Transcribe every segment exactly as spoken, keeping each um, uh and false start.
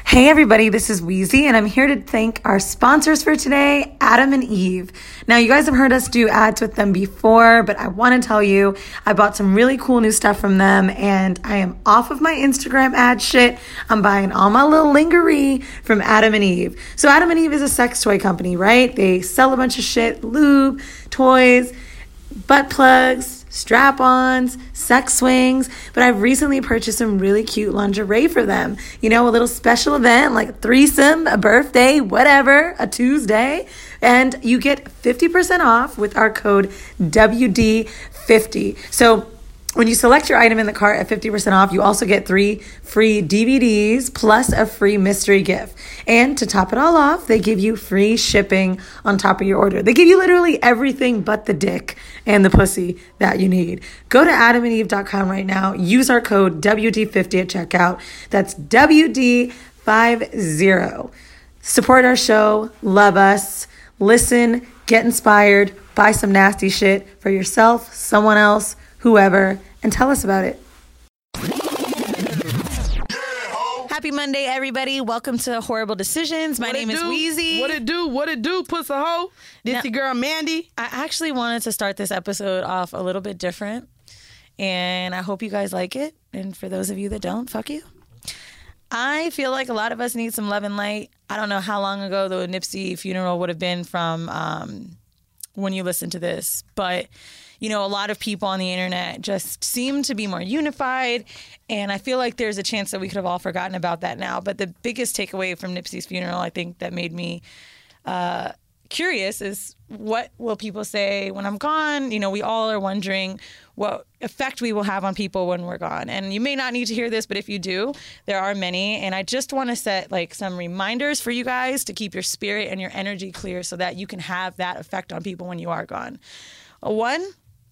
Hey everybody, this is Wheezy and I'm here to thank our sponsors for today, Adam and Eve. Now you guys have heard us do ads with them before, but I want to tell you, I bought some really cool new stuff from them and I am off of my Instagram ad shit. I'm buying all my little lingerie from Adam and Eve. So Adam and Eve is a sex toy company, right? They sell a bunch of shit, lube, toys, butt plugs, strap-ons, sex swings, but I've recently purchased some really cute lingerie for them. You know, a little special event like a threesome, a birthday, whatever, a Tuesday, and you get fifty percent off with our code W D fifty. So when you select your item in the cart at fifty percent off, you also get three free D V Ds plus a free mystery gift. And to top it all off, they give you free shipping on top of your order. They give you literally everything but the dick and the pussy that you need. Go to adam and eve dot com right now. Use our code W D fifty at checkout. That's W D fifty. Support our show. Love us. Listen. Get inspired. Buy some nasty shit for yourself, someone else, whoever, and tell us about it. Happy Monday, everybody. Welcome to Horrible Decisions. My What name it is do? Wheezy. What it do? What it do? Puss a hoe. This Now- your girl Mandy. I actually wanted to start this episode off a little bit different, and I hope you guys like it. And for those of you that don't, fuck you. I feel like a lot of us need some love and light. I don't know how long ago the Nipsey funeral would have been from um, when you listen to this, but you know, a lot of people on the internet just seem to be more unified, and I feel like there's a chance that we could have all forgotten about that now. But the biggest takeaway from Nipsey's funeral, I think, that made me uh, curious is what will people say when I'm gone? You know, we all are wondering what effect we will have on people when we're gone. And you may not need to hear this, but if you do, there are many. And I just want to set like some reminders for you guys to keep your spirit and your energy clear so that you can have that effect on people when you are gone. One,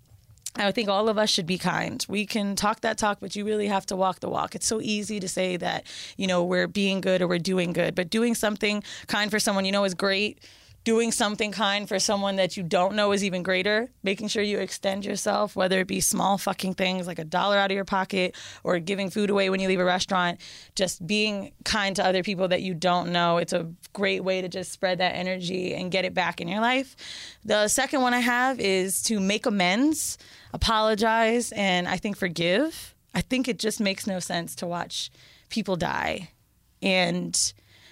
I think all of us should be kind. We can talk that talk, but you really have to walk the walk. It's so easy to say that, you know, we're being good or we're doing good, but doing something kind for someone you know is great. Doing something kind for someone that you don't know is even greater. Making sure you extend yourself, whether it be small fucking things like a dollar out of your pocket or giving food away when you leave a restaurant. Just being kind to other people that you don't know. It's a great way to just spread that energy and get it back in your life. The second one I have is to make amends, apologize, and I think forgive. I think it just makes no sense to watch people die and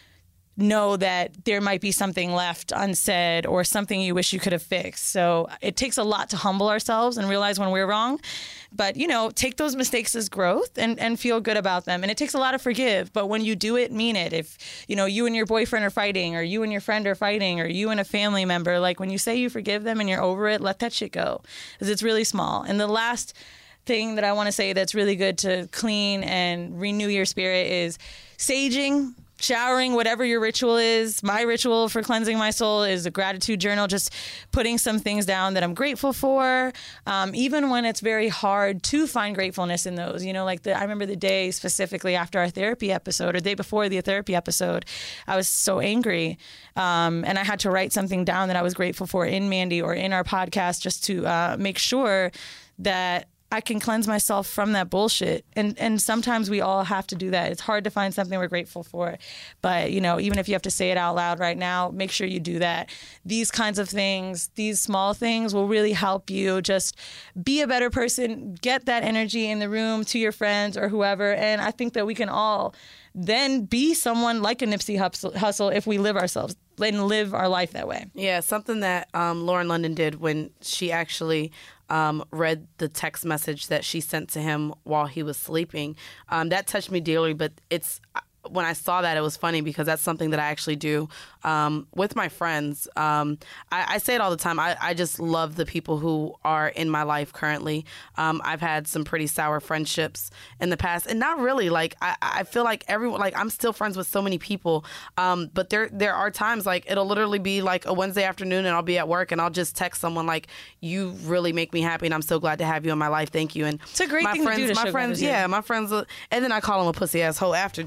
know that there might be something left unsaid or something you wish you could have fixed. So it takes a lot to humble ourselves and realize when we're wrong. But, you know, take those mistakes as growth and, and feel good about them. And it takes a lot to forgive. But when you do it, mean it. If, you know, you and your boyfriend are fighting or you and your friend are fighting or you and a family member, like when you say you forgive them and you're over it, let that shit go. Because it's really small. And the last thing that I want to say that's really good to clean and renew your spirit is saging. Showering, whatever your ritual is. My ritual for cleansing my soul is a gratitude journal, just putting some things down that I'm grateful for, um, even when it's very hard to find gratefulness in those. You know, like the, I remember the day specifically after our therapy episode or the day before the therapy episode, I was so angry. Um, and I had to write something down that I was grateful for in Mandy or in our podcast just to uh, make sure that I can cleanse myself from that bullshit. And and sometimes we all have to do that. It's hard to find something we're grateful for. But, you know, even if you have to say it out loud right now, make sure you do that. These kinds of things, these small things will really help you just be a better person, get that energy in the room to your friends or whoever. And I think that we can all then be someone like a Nipsey Hussle if we live ourselves and live our life that way. Yeah, something that um, Lauren London did when she actually um, read the text message that she sent to him while he was sleeping. Um, that touched me dearly, but it's when I saw that, it was funny because that's something that I actually do um, with my friends. Um, I, I say it all the time. I, I just love the people who are in my life currently. Um, I've had some pretty sour friendships in the past, and not really. Like I, I feel like everyone, like I'm still friends with so many people, um, but there there are times like it'll literally be like a Wednesday afternoon, and I'll be at work, and I'll just text someone like, "You really make me happy, and I'm so glad to have you in my life. Thank you." And it's a great my thing friends, to do to my show friends, gratitude. yeah, my friends, and then I call them a pussy asshole after, just so they don't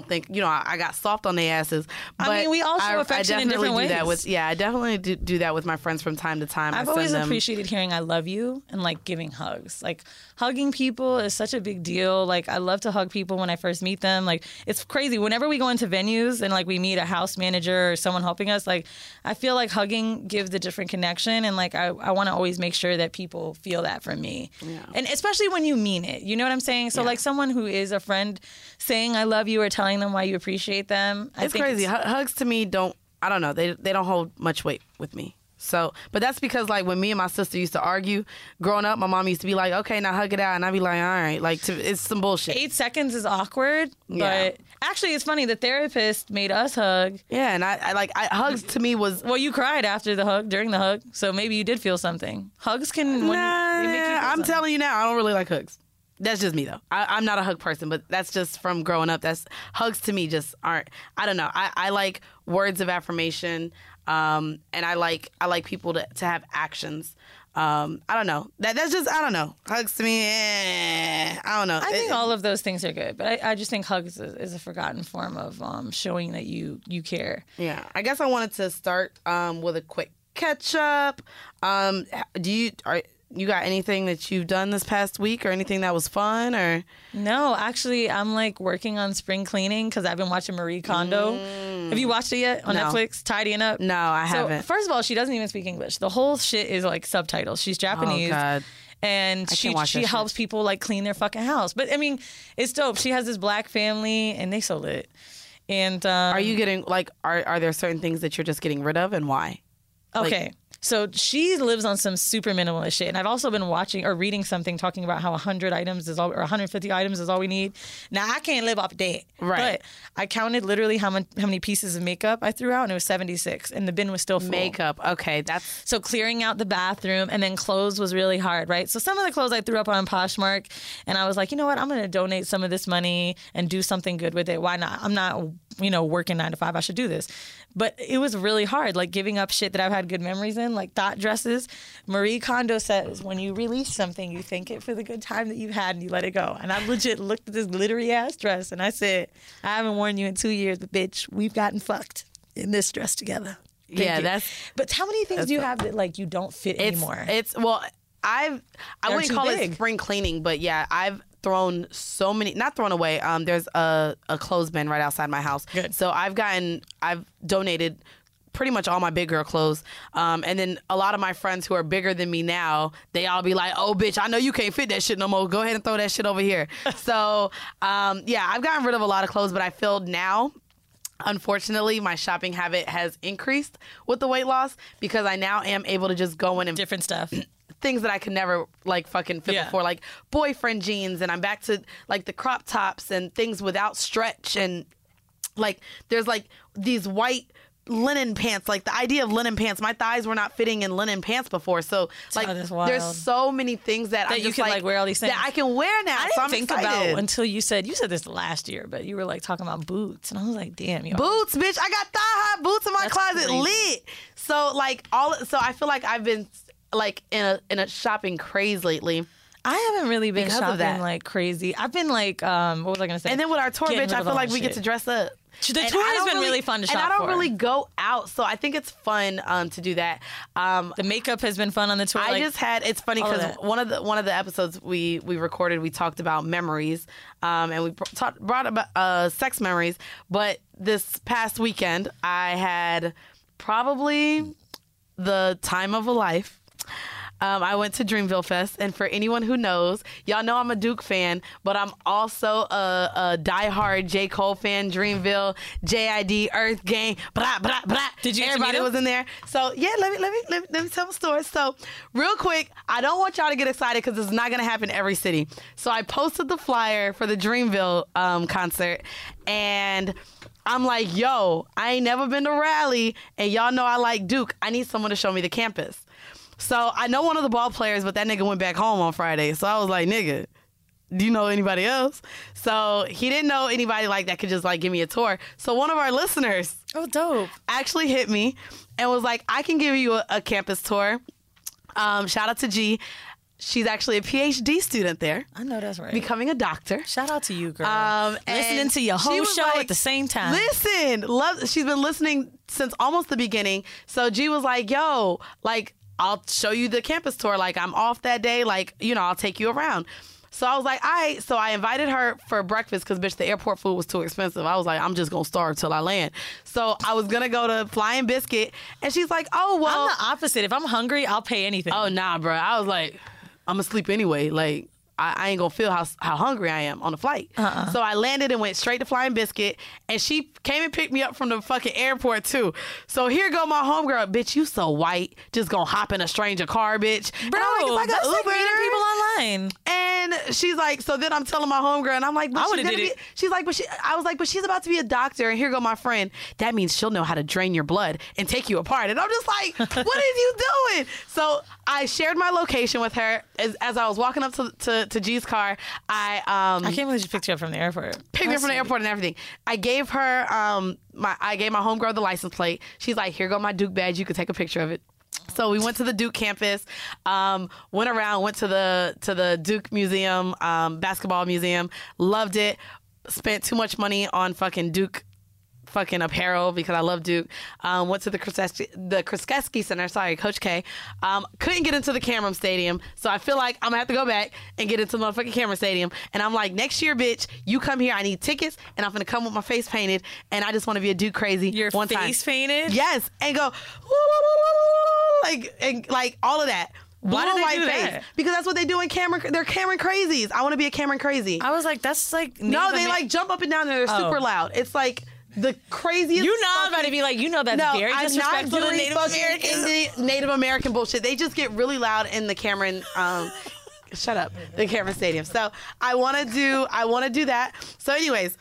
don't think, you know, I, I got soft on their asses. But I mean, we all show I, affection I in different do ways. That with, yeah, I definitely do, do that with my friends from time to time. I've I always send them, appreciated hearing I love you and like giving hugs. Like hugging people is such a big deal. Like I love to hug people when I first meet them. Like it's crazy. Whenever we go into venues and like we meet a house manager or someone helping us, like I feel like hugging gives a different connection. And like I, I want to always make sure that people feel that from me. Yeah. And especially when you mean it. You know what I'm saying? So Yeah. like someone who is a friend saying I love you or telling them why you appreciate them. I It's think crazy. It's, Hu- Hugs to me don't, I don't know, they they don't hold much weight with me. So, but that's because like when me and my sister used to argue growing up, my mom used to be like, okay, now hug it out. And I'd be like, all right, like to, it's some bullshit. eight seconds is awkward. Yeah. But actually, it's funny. The therapist made us hug. Yeah. And I, I like, I, hugs to me was, Well, you cried after the hug, during the hug, so maybe you did feel something. Hugs can. When nah, they make you feel I'm something. telling you now, I don't really like hugs. That's just me though. I, I'm not a hug person, but that's just from growing up. That's hugs to me just aren't. I don't know. I, I like words of affirmation, um, and I like I like people to, to have actions. Um, I don't know. That that's just I don't know. Hugs to me, eh, I don't know. I think It- all of those things are good, but I, I just think hugs is, is a forgotten form of um, showing that you you care. Yeah, I guess I wanted to start um, with a quick catch up. Um, do you are you got anything that you've done this past week or anything that was fun or? No, actually, I'm like working on spring cleaning because I've been watching Marie Kondo. Have you watched it yet on No. Netflix? Tidying up. No, I So, haven't. first of all, she doesn't even speak English. The whole shit is like subtitles. She's Japanese. Oh God. And she can't watch she that shit. helps people like clean their fucking house. But I mean, it's dope. She has this black family and they so lit. And um, Are you getting like are are there certain things that you're just getting rid of and why? okay? So she lives on some super minimalist shit. And I've also been watching or reading something talking about how one hundred items is all, or one hundred fifty items is all we need. Now, I can't live off that. Right. But I counted literally how, mon- how many pieces of makeup I threw out, and it was seventy-six. And the bin was still full. Makeup. Okay, that's So clearing out the bathroom and then clothes was really hard, right? So some of the clothes I threw up on Poshmark, and I was like, you know what? I'm going to donate some of this money and do something good with it. Why not? I'm not, you know, working nine to five. I should do this. But it was really hard, like giving up shit that I've had good memories in, like thought dresses. Marie Kondo says, when you release something, you thank it for the good time that you've had and you let it go. And I legit looked at this glittery ass dress and I said, I haven't worn you in two years, but bitch, we've gotten fucked in this dress together. Thank yeah, you. that's But how many things do you have that like you don't fit it's anymore? it's well, I've I They're wouldn't too call big. it spring cleaning, but yeah, I've thrown so many not thrown away. Um, there's a a clothes bin right outside my house. Good. So I've gotten I've donated pretty much all my big girl clothes. Um, and then a lot of my friends who are bigger than me now, they all be like, oh, bitch, I know you can't fit that shit no more. Go ahead and throw that shit over here. So, um, yeah, I've gotten rid of a lot of clothes, but I feel now, unfortunately, my shopping habit has increased with the weight loss because I now am able to just go in and Different stuff. things that I could never like fucking fit Yeah. before, like boyfriend jeans, and I'm back to like the crop tops and things without stretch, and like there's like these white linen pants. Like the idea of linen pants, my thighs were not fitting in linen pants before. So like Oh, that's wild. there's so many things that, That I'm you just can, like, wear all these things. that I can wear now. I so didn't I'm think excited. about until you said, you said this last year, but you were like talking about boots. And I was like, damn, you Boots, bitch. I got thigh high boots in my That's closet, crazy. lit. So like all, so I feel like I've been like in a in a shopping craze lately. I haven't really been Because of shopping that. like crazy. I've been like, um, what was I going to say? And then with our tour, Getting bitch, rid I of feel all like that we get shit. to dress up. The And tour I has don't been really, really fun to shop And I don't for. really go out, so I think it's fun um, to do that. Um, The makeup has been fun on the tour. I like, just had. It's funny all of because that. one of the one of the episodes we we recorded, we talked about memories, um, and we br- talked, brought about uh, sex memories. But this past weekend, I had probably the time of a life. Um, I went to Dreamville Fest, and for anyone who knows, y'all know I'm a Duke fan, but I'm also a, a diehard J. Cole fan. Dreamville, J I D, Earth Gang, blah blah blah. Did you get to Everybody meet him? was in there. So yeah, let me let me let me, let me tell a story. So real quick, I don't want y'all to get excited because it's not gonna happen in every city. So I posted the flyer for the Dreamville um, concert, and I'm like, yo, I ain't never been to Raleigh, and y'all know I like Duke. I need someone to show me the campus. So I know one of the ball players, but that nigga went back home on Friday. So I was like, nigga, do you know anybody else? So he didn't know anybody like that could just like give me a tour. So one of our listeners oh, dope. actually hit me and was like, I can give you a, a campus tour. Um, shout out to G. she's actually a P H D student there. I know that's right. Becoming a doctor. Shout out to you, girl. Um, Listening to your whole show like, at the same time. Listen, love. She's been listening since almost the beginning. So G was like, "Yo, like, I'll show you the campus tour. Like, I'm off that day. Like, you know, I'll take you around." So I was like, all right. So I invited her for breakfast because, bitch, the airport food was too expensive. I was like, I'm just going to starve till I land. So I was going to go to Flying Biscuit. And she's like, oh, well. I'm the opposite. If I'm hungry, I'll pay anything. Oh, nah, bro. I was like, I'm going to sleep anyway. Like, I, I ain't going to feel how how hungry I am on the flight. Uh-uh. So I landed and went straight to Flying Biscuit. And she came and picked me up from the fucking airport, too. So here go my homegirl. Bitch, you so white. Just going to hop in a stranger car, bitch. Bro, and I'm like, it's like that's a like Uber. meeting people online. And she's like, so then I'm telling my homegirl, and I'm like, but I she's would've gonna did be, it. she's like, but she, I was like, but she's about to be a doctor, and here go my friend. That means she'll know how to drain your blood and take you apart. And I'm just like, what is you doing? So I shared my location with her as, as I was walking up to, to, to G's car. I um I can't believe she picked you up from the airport. picked me up from the airport and everything. I gave her um my I gave my homegirl the license plate. She's like, here go my Duke badge. You could take a picture of it. So we went to the Duke campus, um, went around, went to the to the Duke Museum, um, basketball museum, loved it. Spent too much money on fucking Duke fucking apparel because I love Duke. Um, went to the Krzyzewski, the Krzyzewski Center, sorry, Coach K. Um, couldn't get into the Cameron Stadium, so I feel like I'm gonna have to go back and get into the motherfucking Cameron Stadium. And I'm like, next year, bitch, you come here, I need tickets, and I'm gonna come with my face painted, and I just want to be a Duke crazy. Your one face time. painted? Yes, and go, woo, woo, woo, woo, like, and, like all of that. Why Blue do they white do face. that? Because that's what they do in Cameron. They're Cameron crazies. I want to be a Cameron crazy. I was like, that's like Native no, they Amer- like jump up and down and they're Oh. super loud. It's like the craziest. You know I'm fucking- about to be like, you know that's no, very I'm not disrespectful to doing Native fucking Americans. Indi- Native American bullshit. They just get really loud in the Cameron. Um, shut up, the Cameron Stadium. So I want to do. I want to do that. So, anyways,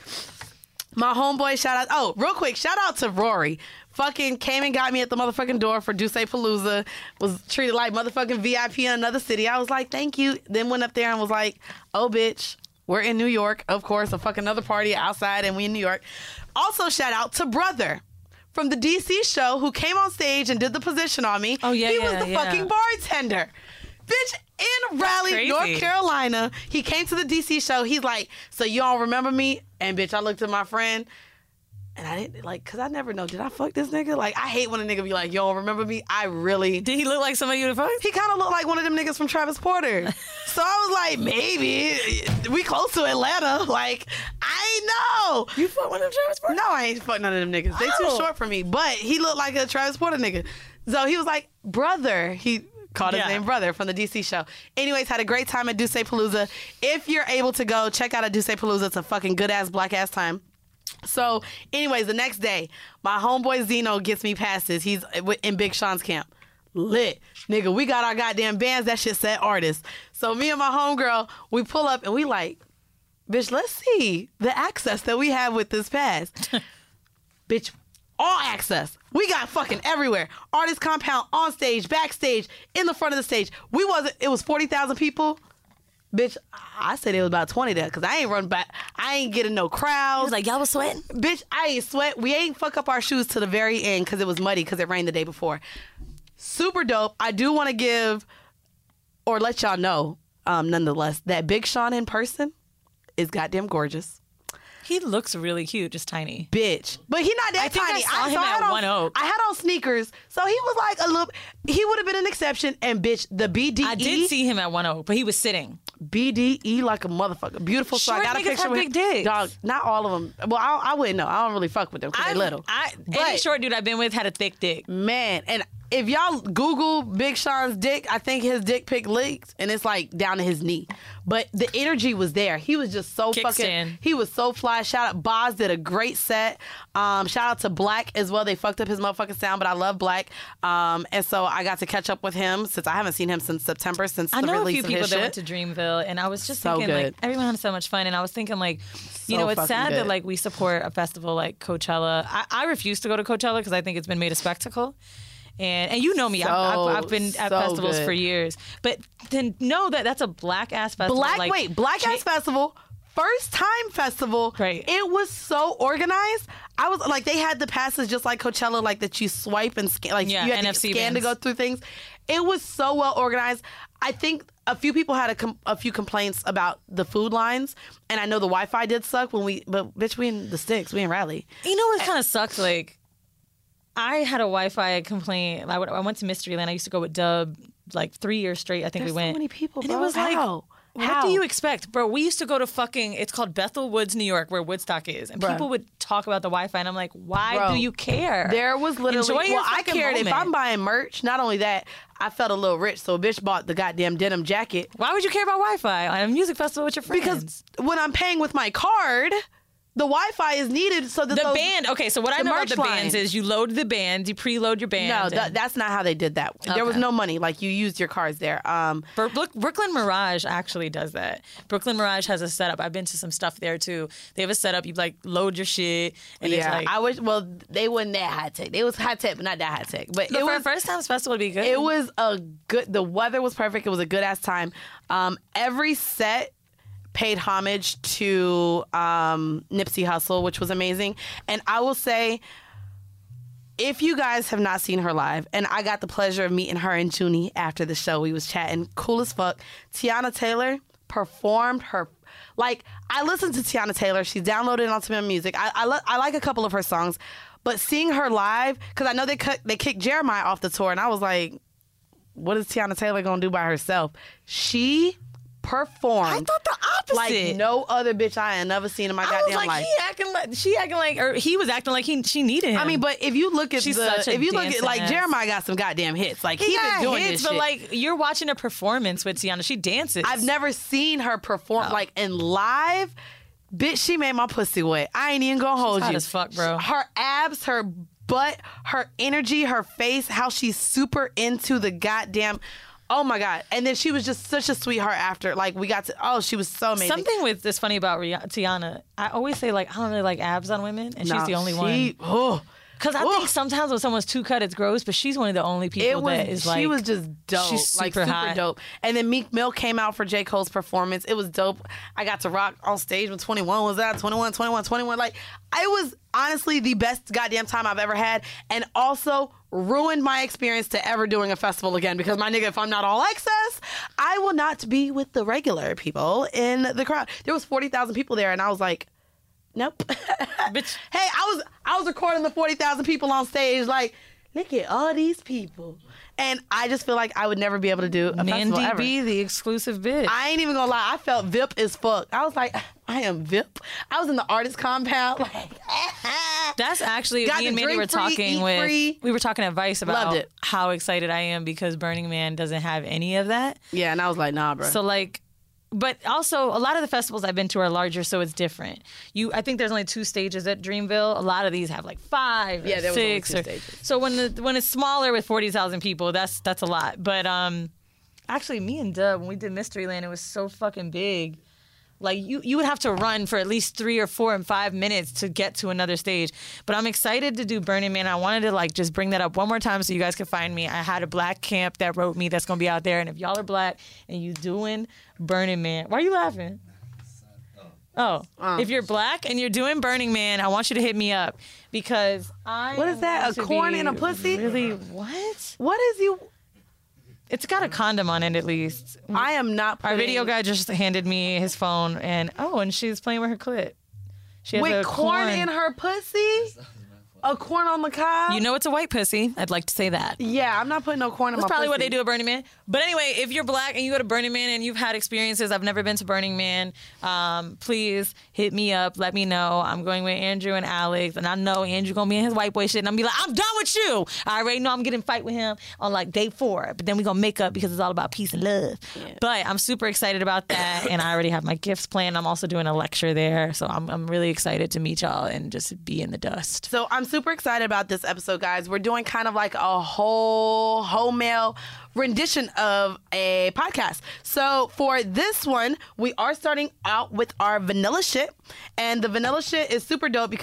my homeboy, shout out. Oh, real quick, shout out to Rory. Fucking came and got me at the motherfucking door for Duce Palooza. Was treated like motherfucking V I P in another city. I was like, thank you. Then went up there and was like, oh, bitch, we're in New York. Of course, a fucking another party outside and we in New York. Also, shout out to Brother from the D C show who came on stage and did the position on me. Oh, yeah, He yeah, was the yeah. fucking bartender. Bitch, in Raleigh, crazy. North Carolina. He came to the D C show. He's like, so you all remember me? And bitch, I looked at my friend. And I didn't, like, because I never know, did I fuck this nigga? Like, I hate when a nigga be like, yo, remember me? I really... Did he look like somebody you would have fucked? He kind of looked like one of them niggas from Travis Porter. So I was like, maybe. We close to Atlanta. Like, I ain't know. You fucked one of them Travis Porter? No, I ain't fuck none of them niggas. They too Oh. short for me. But he looked like a Travis Porter nigga. So he was like, brother. He called his Yeah. name Brother from the D C show. Anyways, had a great time at Duce Palooza. If you're able to go, check out a Duce Palooza. It's a fucking good-ass, black-ass time. So, anyways, the next day, my homeboy Zeno gets me passes. He's in Big Sean's camp. Lit. Nigga, we got our goddamn bands. That shit said artists. So me and my homegirl, we pull up and we like, bitch, let's see the access that we have with this pass. Bitch, all access. We got fucking everywhere. Artist compound, on stage, backstage, in the front of the stage. We wasn't, it was forty thousand people. Bitch, I said it was about twenty there because I ain't run back. I ain't getting no crowds. I was like, y'all was sweating? Bitch, I ain't sweat. We ain't fuck up our shoes to the very end because it was muddy because it rained the day before. Super dope. I do want to give or let y'all know, um, nonetheless, that Big Sean in person is goddamn gorgeous. He looks really cute, just tiny. Bitch. But he not that I think I tiny. saw him I at had One on, Oak. I had on sneakers. So he was like a little, he would have been an exception. And bitch, the B D E. I did see him at One Oak, but he was sitting. B D E like a motherfucker. Beautiful. So I Short got a niggas picture have with big dicks. Dog, not all of them. Well, I, I wouldn't know. I don't really fuck with them because they I, little. I, But- any short dude I've been with had a thick dick. Man, and if y'all Google Big Sean's dick, I think his dick pic leaked, and it's like down to his knee. But the energy was there. He was just so Kickstand. fucking. He was so fly. Shout out Boz did a great set. Um, shout out to Black as well. They fucked up his motherfucking sound, but I love Black. Um, and so I got to catch up with him since I haven't seen him since September since I the know a release few of people his that shit. went to Dreamville, and I was just So thinking, good. like, everyone had so much fun, and I was thinking, like, you So know, it's fucking sad good. that, like, we support a festival like Coachella. I, I refuse to go to Coachella because I think it's been made a spectacle. And and you know me, I've, So, I've, I've been at so festivals good. for years. But to know that that's a black ass festival. Black, like, wait, Black J- Ass Festival first time festival, Right. it was so organized. I was like, they had the passes just like Coachella, like that you swipe and scan, like Yeah, you had N F C to scan to bands. go through things. It was so well organized. I think a few people had a, com- a few complaints about the food lines, and I know the Wi-Fi did suck when we, but bitch, we in the sticks, we in Raleigh. You know what kind of sucks? Like, I had a Wi-Fi complaint. I, would, I went to Mysteryland. I used to go with Dub like three years straight. I think There's we went. so many people, and bro. it was like, How? what How? do you expect, bro? We used to go to fucking. It's called Bethel Woods, New York, where Woodstock is, and Bruh. people would talk about the Wi-Fi, and I'm like, why Bro, do you care? There was literally, Enjoy your well, I fucking cared if moment. I'm buying merch. Not only that, I felt a little rich, so a bitch bought the goddamn denim jacket. Why would you care about Wi-Fi on a music festival with your friends? Because when I'm paying with my card, the Wi-Fi is needed so that the those, band, okay, so what I the know about merch the bands line. is you load the band, you preload your band. No, and- that, that's not how they did that. There was Okay. no money. Like, you used your cards there. Um, Bro- Brook- Brooklyn Mirage actually does that. Brooklyn Mirage has a setup. I've been to some stuff there too. They have a setup. You like load your shit, and it's yeah, like I wish. Well, they wasn't that high tech. They was high tech, but not that high tech. But But it for was a first time festival to be good. It was a good. The weather was perfect. It was a good ass time. Um, every set paid homage to um, Nipsey Hussle, which was amazing. And I will say, if you guys have not seen her live, and I got the pleasure of meeting her and Junie after the show, we was chatting, cool as fuck. Tiana Taylor performed her. Like, I listened to Tiana Taylor. She's downloaded it onto my music. I I, lo- I like a couple of her songs, but seeing her live, because I know they cut they kicked Jeremiah off the tour, and I was like, what is Tiana Taylor gonna do by herself? She performed. I thought the opposite. Like no other bitch I had never seen in my I was goddamn like, life. he acting like she acting like, or he was acting like he she needed him. I mean, but if you look at She's the, such a if you look at dancing like ass. Jeremiah got some goddamn hits. Like he, he, got been doing hits, this but shit. like you're watching a performance with Tiana. She dances. I've never seen her perform Oh. like in live. Bitch, she made my pussy wet. I ain't even gonna hold hot you. as fuck, bro. Her abs, her butt, her energy, her face, how she's super into the goddamn. Oh my God. And then she was just such a sweetheart after. Like, we got to, oh, she was so amazing. Something with this funny about Rih- Tiana. I always say like I don't really like abs on women, and No, she's the only she, one. Oh, Because I Ugh. think sometimes when someone's too cut, it's gross. But she's one of the only people it was, that is she like was just dope. she's like, super super hot. dope. And then Meek Mill came out for J. Cole's performance. It was dope. I got to rock on stage when twenty-one was out. twenty-one, twenty-one, twenty-one. Like, it was honestly the best goddamn time I've ever had. And also ruined my experience to ever doing a festival again. Because my nigga, if I'm not all access, I will not be with the regular people in the crowd. There was forty thousand people there. And I was like, nope. Bitch. Hey, I was I was recording the forty thousand people on stage. Like, look at all these people, and I just feel like I would never be able to do a festival Mandy ever. B, the exclusive bitch. I ain't even gonna lie. I felt V I P as fuck. I was like, I am V I P. I was in the artist compound. Like, That's actually Got me the and Mandy drink were free, talking eat with. free. We were talking at Vice about Loved it. how excited I am because Burning Man doesn't have any of that. yeah, and I was like, nah, bro. So like, but also a lot of the festivals I've been to are larger, so it's different. You, I think there's only two stages at Dreamville. A lot of these have like five, Yeah, or there was only six, two or, stages. so when the when it's smaller with forty thousand people, that's that's a lot. But um, actually, me and Dub when we did Mysteryland, it was so fucking big. Like you, you would have to run for at least three or four and five minutes to get to another stage. But I'm excited to do Burning Man. I wanted to like just bring that up one more time so you guys can find me. I had a black camp that wrote me that's gonna be out there. And if y'all are black and you doing Burning Man, why are you laughing? Oh, if you're black and you're doing Burning Man, I want you to hit me up because I. What is that, want a to corn be and a pussy? Really? What? what is you? It's got a condom on it at least. I am not. Our Putting, video guy just handed me his phone, and oh, and she's playing with her clit. She has with a corn, in her pussy. A corn on the cob. You know it's a white pussy. I'd like to say that. Yeah, I'm not putting no corn in That's my probably pussy. what they do at Burning Man. But anyway, if you're black and you go to Burning Man and you've had experiences, I've never been to Burning Man, um, please hit me up. Let me know. I'm going with Andrew and Alex, and I know Andrew gonna be in his white boy shit, and I'm gonna be like, I'm done with you. I already know I'm getting in fight with him on like day four, but then we gonna make up because it's all about peace and love. Yeah. But I'm super excited about that, and I already have my gifts planned. I'm also doing a lecture there, so I'm I'm really excited to meet y'all and just be in the dust. So I'm super excited about this episode, guys. We're doing kind of like a whole whole male rendition of a podcast. So for this one, we are starting out with our vanilla shit, and the vanilla shit is super dope because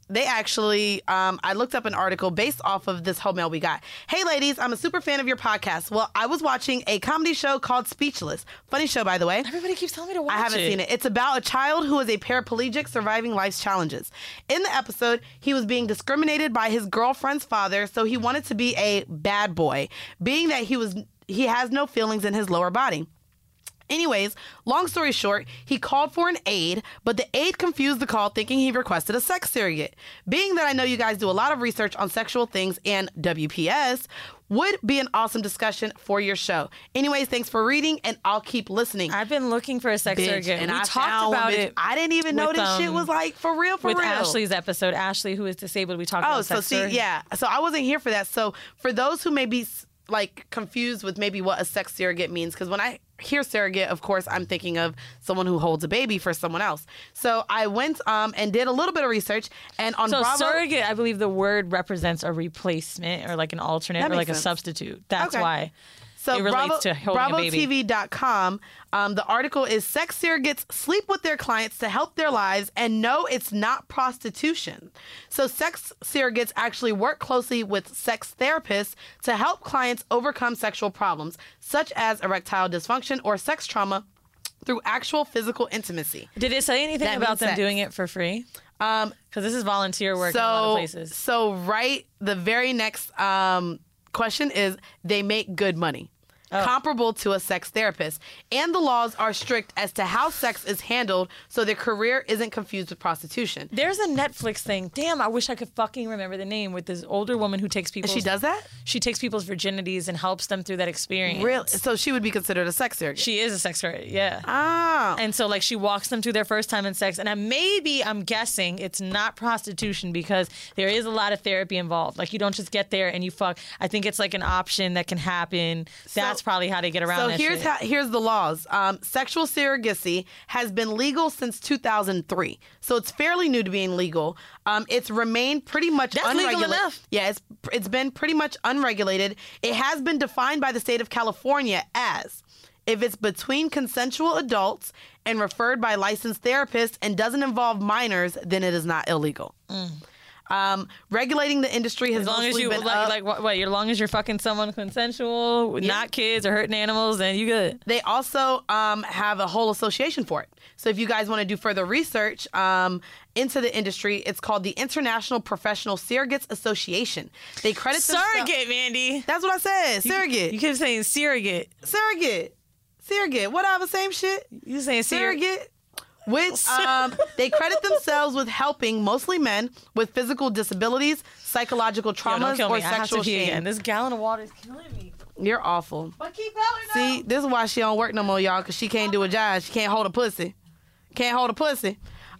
they actually, um, I looked up an article based off of this whole mail we got. Hey, ladies, I'm a super fan of your podcast. Well, I was watching a comedy show called Speechless. Funny show, by the way. Everybody keeps telling me to watch it. I haven't it. seen it. It's about a child who is a paraplegic surviving life's challenges. In the episode, he was being discriminated by his girlfriend's father, so he wanted to be a bad boy, being that he was he has no feelings in his lower body. Anyways, long story short, he called for an aide, but the aide confused the call thinking he requested a sex surrogate. Being that I know you guys do a lot of research on sexual things and W P S, would be an awesome discussion for your show. Anyways, thanks for reading, and I'll keep listening. I've been looking for a sex Bitch, surrogate. and we I talked found about one, bitch. it. I didn't even know with, this shit um, was like for real, for with real. Ashley's episode. Ashley, who is disabled, we talked Oh, about so sex see, surrogate. yeah. So I wasn't here for that. So for those who may be like confused with maybe what a sex surrogate means, because when I hear surrogate, of course, I'm thinking of someone who holds a baby for someone else. So I went um, and did a little bit of research, and on So Bravo, surrogate, I believe the word represents a replacement or like an alternate That or like makes a sense. substitute. That's Okay. why. So it relates Bravo, to holding a Bravo baby. T V dot com, um, the article is sex surrogates sleep with their clients to help their lives and no, it's not prostitution. So sex surrogates actually work closely with sex therapists to help clients overcome sexual problems, such as erectile dysfunction or sex trauma, through actual physical intimacy. Did it say anything That about means them sex. doing it for free? Um, Because this is volunteer work in a lot of places. So right, the very next um, question is they make good money. Oh. Comparable to a sex therapist. And the laws are strict as to how sex is handled so their career isn't confused with prostitution. There's a Netflix thing. Damn, I wish I could fucking remember the name with this older woman who takes people. She does that? She takes people's virginities and helps them through that experience. Really? So she would be considered a sex surrogate? She is a sex surrogate, yeah. Ah. And so, like, she walks them through their first time in sex. And I, maybe, I'm guessing, it's not prostitution because there is a lot of therapy involved. Like, you don't just get there and you fuck. I think it's like an option that can happen. That's So- probably how they get around So that here's shit. how here's the laws. Um, sexual surrogacy has been legal since two thousand three, so it's fairly new to being legal. Um, it's remained pretty much That's legal unregulated. enough. Yeah, it's it's been pretty much unregulated. It has been defined by the state of California as if it's between consensual adults and referred by licensed therapists and doesn't involve minors, then it is not illegal. Mm. Um, regulating the industry has As long as mostly you been like, up. like what, what? As long as you're fucking someone consensual, Yeah. not kids or hurting animals, then you good. They also um, have a whole association for it. So if you guys want to do further research um, into the industry, it's called the International Professional Surrogates Association. They credit themselves- Surrogate, Mandy. That's what I said. Surrogate. You keep saying surrogate. Surrogate. Surrogate. Whatever. Same shit. You saying surrogate? Surrogate. Which um, they credit themselves with helping mostly men with physical disabilities, psychological Yo, don't traumas, kill or me. I have to sexual pee shame. again. This gallon of water is killing me. You're awful. But keep going now. See, this is why she don't work no more, y'all, because she can't do a job. She can't hold a pussy. Can't hold a pussy.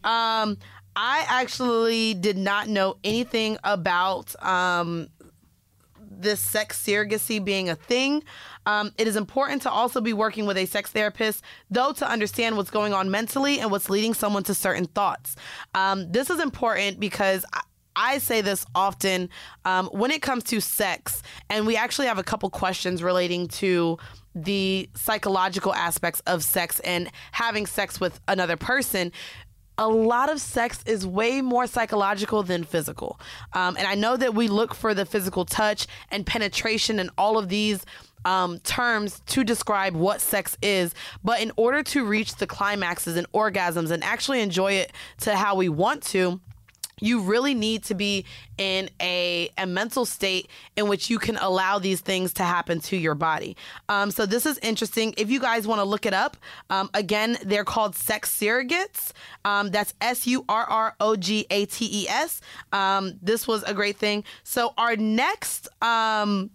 Um, I actually did not know anything about um, this sex surrogacy being a thing. Um, it is important to also be working with a sex therapist, though, to understand what's going on mentally and what's leading someone to certain thoughts. Um, this is important because I, I say this often um, when it comes to sex, and we actually have a couple questions relating to the psychological aspects of sex and having sex with another person. A lot of sex is way more psychological than physical. Um, and I know that we look for the physical touch and penetration and all of these um, terms to describe what sex is. But in order to reach the climaxes and orgasms and actually enjoy it to how we want to, you really need to be in a, a mental state in which you can allow these things to happen to your body. Um, so this is interesting. If you guys want to look it up, um, again, they're called sex surrogates. Um, that's S U R R O G A T E S. Um, this was a great thing. So our next um,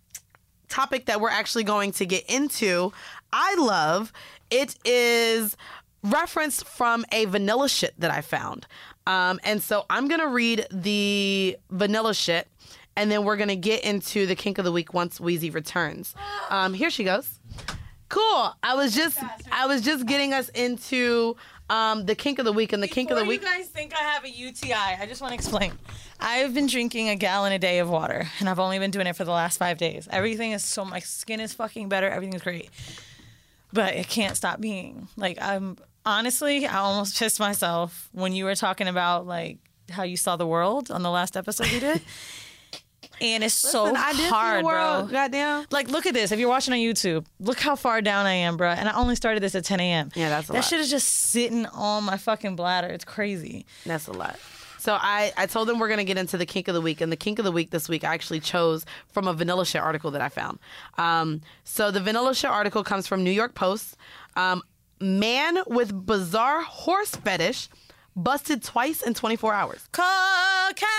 topic that we're actually going to get into, I love, it is referenced from a vanilla shit that I found. Um, and so I'm going to read the vanilla shit, and then we're going to get into the kink of the week once Wheezy returns. Um, here she goes. Cool. I was just I was just getting us into um, the kink of the week, and the kink of the Before week. you guys think I have a U T I, I just want to explain. I've been drinking a gallon a day of water, and I've only been doing it for the last five days. Everything is so, my skin is fucking better. Everything is great. But it can't stop being. Like, I'm, honestly, I almost pissed myself when you were talking about, like, how you saw the world on the last episode we did. And it's so Listen, I did hard, see the world, bro. Goddamn. Like, look at this. If you're watching on YouTube, look how far down I am, bro. And I only started this at ten a.m. Yeah, that's a that lot. shit is just sitting on my fucking bladder. It's crazy. That's a lot. So I, I told them we're going to get into the kink of the week. And the kink of the week this week I actually chose from a Vanilla Shit article that I found. Um, so the Vanilla Shit article comes from New York Post. Um, man with bizarre horse fetish busted twice in twenty-four hours. Caucasity.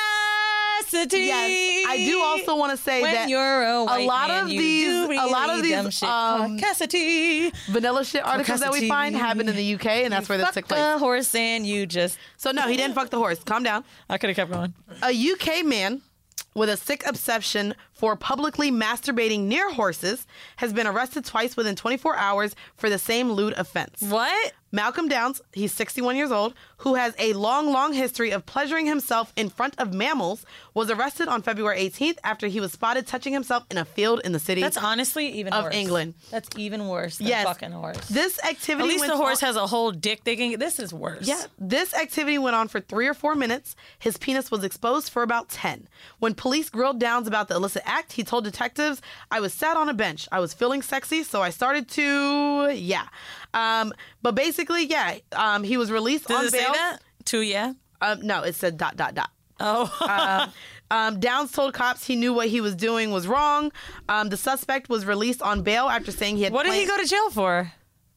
Yes, I do also want to say when that you're a, white a lot man, of you these, do really a lot of these dumb shit. um, Caucasity. Vanilla Shit articles that we Caucasity. find happened in the U K, and that's where this Fuck took place. a horse and you just. So no, he didn't fuck the horse. Calm down. I could have kept going. A U K man with a sick obsession for publicly masturbating near horses has been arrested twice within twenty-four hours for the same lewd offense. What? Malcolm Downs, he's sixty-one years old, who has a long, long history of pleasuring himself in front of mammals, was arrested on February eighteenth after he was spotted touching himself in a field in the city. That's honestly even of worse. England. That's even worse than Yes. fucking horse. This activity At least went the horse on- has a whole dick they can get. This is worse. Yeah, this activity went on for three or four minutes. His penis was exposed for about ten. When police grilled Downs about the illicit act, he told detectives, I was sat on a bench. I was feeling sexy, so I started to, yeah. Um, but basically, yeah, um, he was released Does on it say bail. that? Two, yeah? Um, no, it said dot, dot, dot. Oh. um, um, Downs told cops he knew what he was doing was wrong. Um, the suspect was released on bail after saying he had what did he planned- go to jail for?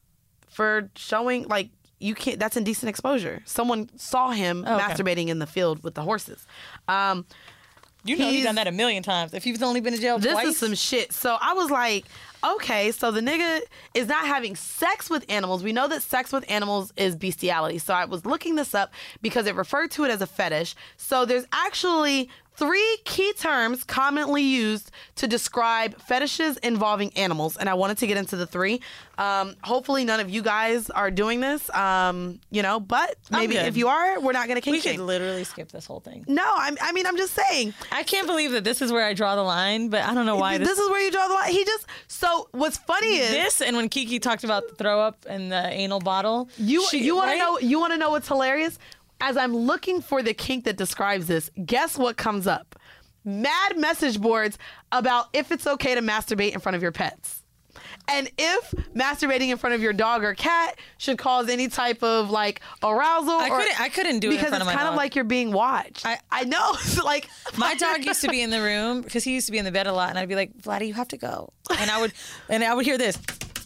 for showing, like, you can't, that's indecent exposure. Someone saw him Oh, okay. masturbating in the field with the horses. Um, You know he's He's- done that a million times. If he's only been in jail this twice. is some shit. So I was like, okay, so the nigga is not having sex with animals. We know that sex with animals is bestiality. So I was looking this up because it referred to it as a fetish. So there's actually three key terms commonly used to describe fetishes involving animals, and I wanted to get into the three. Um, hopefully none of you guys are doing this, um, you know, but maybe good. if you are, we're not going to kink we could shame. literally skip this whole thing. No, I'm, I mean, I'm just saying. I can't believe that this is where I draw the line, but I don't know why. This, This, is where you draw the line. He just, so what's funny is. this and when Kiki talked about the throw up and the anal bottle. You she- you want right? to know you want to know what's hilarious? As I'm looking for the kink that describes this, guess what comes up? Mad message boards about if it's okay to masturbate in front of your pets. And if masturbating in front of your dog or cat should cause any type of like arousal, I or, couldn't- I couldn't do it in because front of it's my kind of dog. like you're being watched. I, I know, like My dog used to be in the room because he used to be in the bed a lot, and I'd be like, "Vladdy, you have to go," and I would, and I would hear this,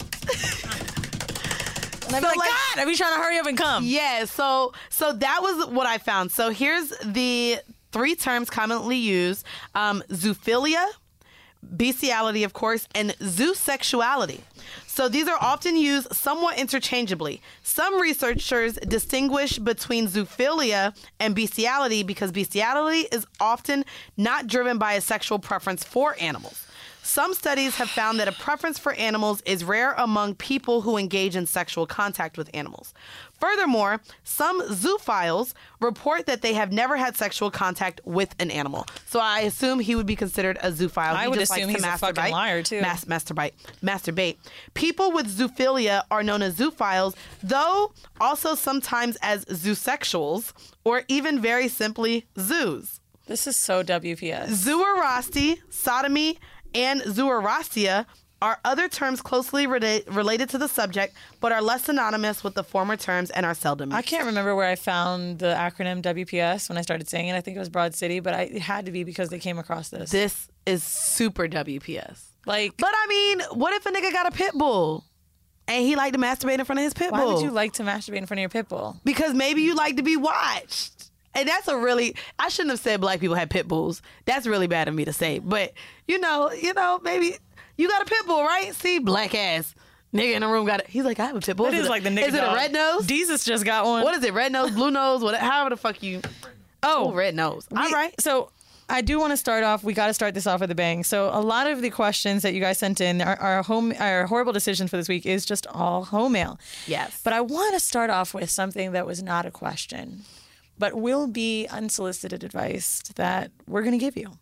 and I'd be So, like, like- "God!" I'd be trying to hurry up and come. Yeah, so so that was what I found. So here's the three terms commonly used: um, zoophilia, bestiality, of course, and zoosexuality. So these are often used somewhat interchangeably. Some researchers distinguish between zoophilia and bestiality because bestiality is often not driven by a sexual preference for animals. Some studies have found that a preference for animals is rare among people who engage in sexual contact with animals. Furthermore, some zoophiles report that they have never had sexual contact with an animal. So I assume he would be considered a zoophile. I He would just assume likes to he's a fucking masturbate. liar, too. Mas- masturbate. Masturbate. People with zoophilia are known as zoophiles, though also sometimes as zoosexuals, or even very simply zoos. This is so W P S. Zooarasti, sodomy, and zoorastia are other terms closely rela- related to the subject, but are less synonymous with the former terms and are seldom used. I can't remember where I found the acronym W P S when I started saying it. I think it was Broad City, but I, it had to be because they came across this. This is super W P S. Like, But I mean, what if a nigga got a pit bull and he like to masturbate in front of his pit why bull? would you like to masturbate in front of your pit bull? Because maybe you like to be watched. And that's a really, I shouldn't have said black people had pit bulls. That's really bad of me to say. But, you know, you know, maybe you got a pit bull, right? See, black ass nigga in the room got it. He's like, I have a pit bull. It Is is it a- like the nigga Is it dog. a red nose? Jesus just got one. What is it? Red nose, blue nose, whatever, however the fuck you. Oh, red nose. All We- right. So I do want to start off. We got to start this off with a bang. So a lot of the questions that you guys sent in, our, our home, our horrible decision for this week is just all home mail. Yes. But I want to start off with something that was not a question, but will be unsolicited advice that we're going to give you.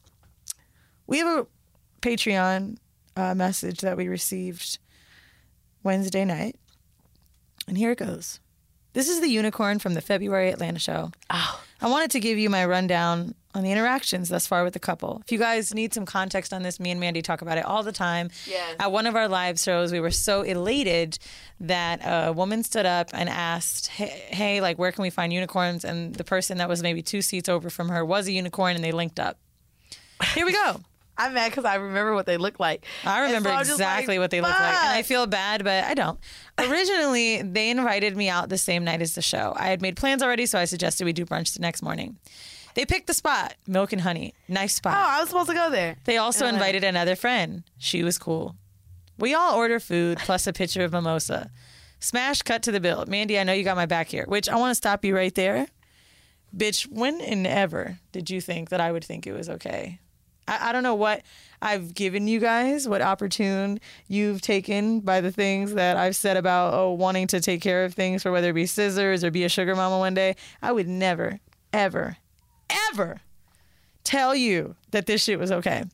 We have a Patreon uh, message that we received Wednesday night, and here it goes. This is the unicorn from the February Atlanta show. Oh, I wanted to give you my rundown on the interactions thus far with the couple. If you guys need some context on this, me and Mandy talk about it all the time. Yes. At one of our live shows, we were so elated that a woman stood up and asked, hey, hey, like, where can we find unicorns? And the person that was maybe two seats over from her was a unicorn, and they linked up. Here we go. I'm mad because I remember what they look like. I remember so exactly like, what they look like. And I fuck. feel bad, but I don't. Originally, they invited me out the same night as the show. I had made plans already, so I suggested we do brunch the next morning. They picked the spot, Milk and Honey. Nice spot. Oh, I was supposed to go there. They also And I'm invited another friend. She was cool. We all order food plus a pitcher of mimosa. Smash cut to the bill. Mandy, I know you got my back here, which I want to stop you right there. Bitch, when and ever did you think that I would think it was okay? I, I don't know what I've given you guys, what opportune you've taken by the things that I've said about, oh, wanting to take care of things for whether it be scissors or be a sugar mama one day. I would never, ever, ever tell you that this shit was okay.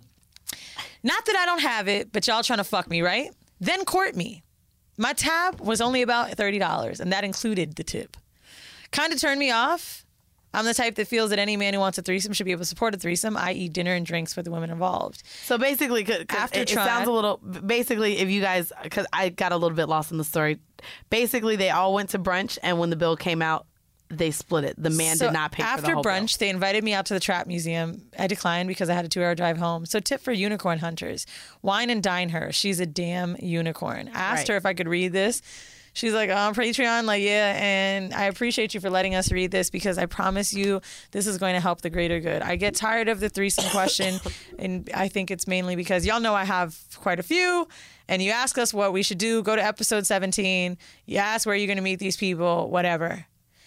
Not that I don't have it, but y'all trying to fuck me, right? Then court me. My tab was only about thirty dollars, and that included the tip. Kind of turned me off. I'm the type that feels that any man who wants a threesome should be able to support a threesome, that is dinner and drinks for the women involved. So basically, cause, cause After it, it trying- sounds a little, basically, if you guys, because I got a little bit lost in the story. Basically, they all went to brunch, and when the bill came out, they split it. The man So did not pay for the after whole brunch, they invited me out to the Trap Museum. I declined because I had a two-hour drive home. So tip for unicorn hunters. Wine and dine her. She's a damn unicorn. I asked Right. her if I could read this. She's like, oh, on Patreon, like, yeah, and I appreciate you for letting us read this because I promise you this is going to help the greater good. I get tired of the threesome question, and I think it's mainly because y'all know I have quite a few, and you ask us what we should do. Go to episode seventeen. You ask where you're going to meet these people, whatever.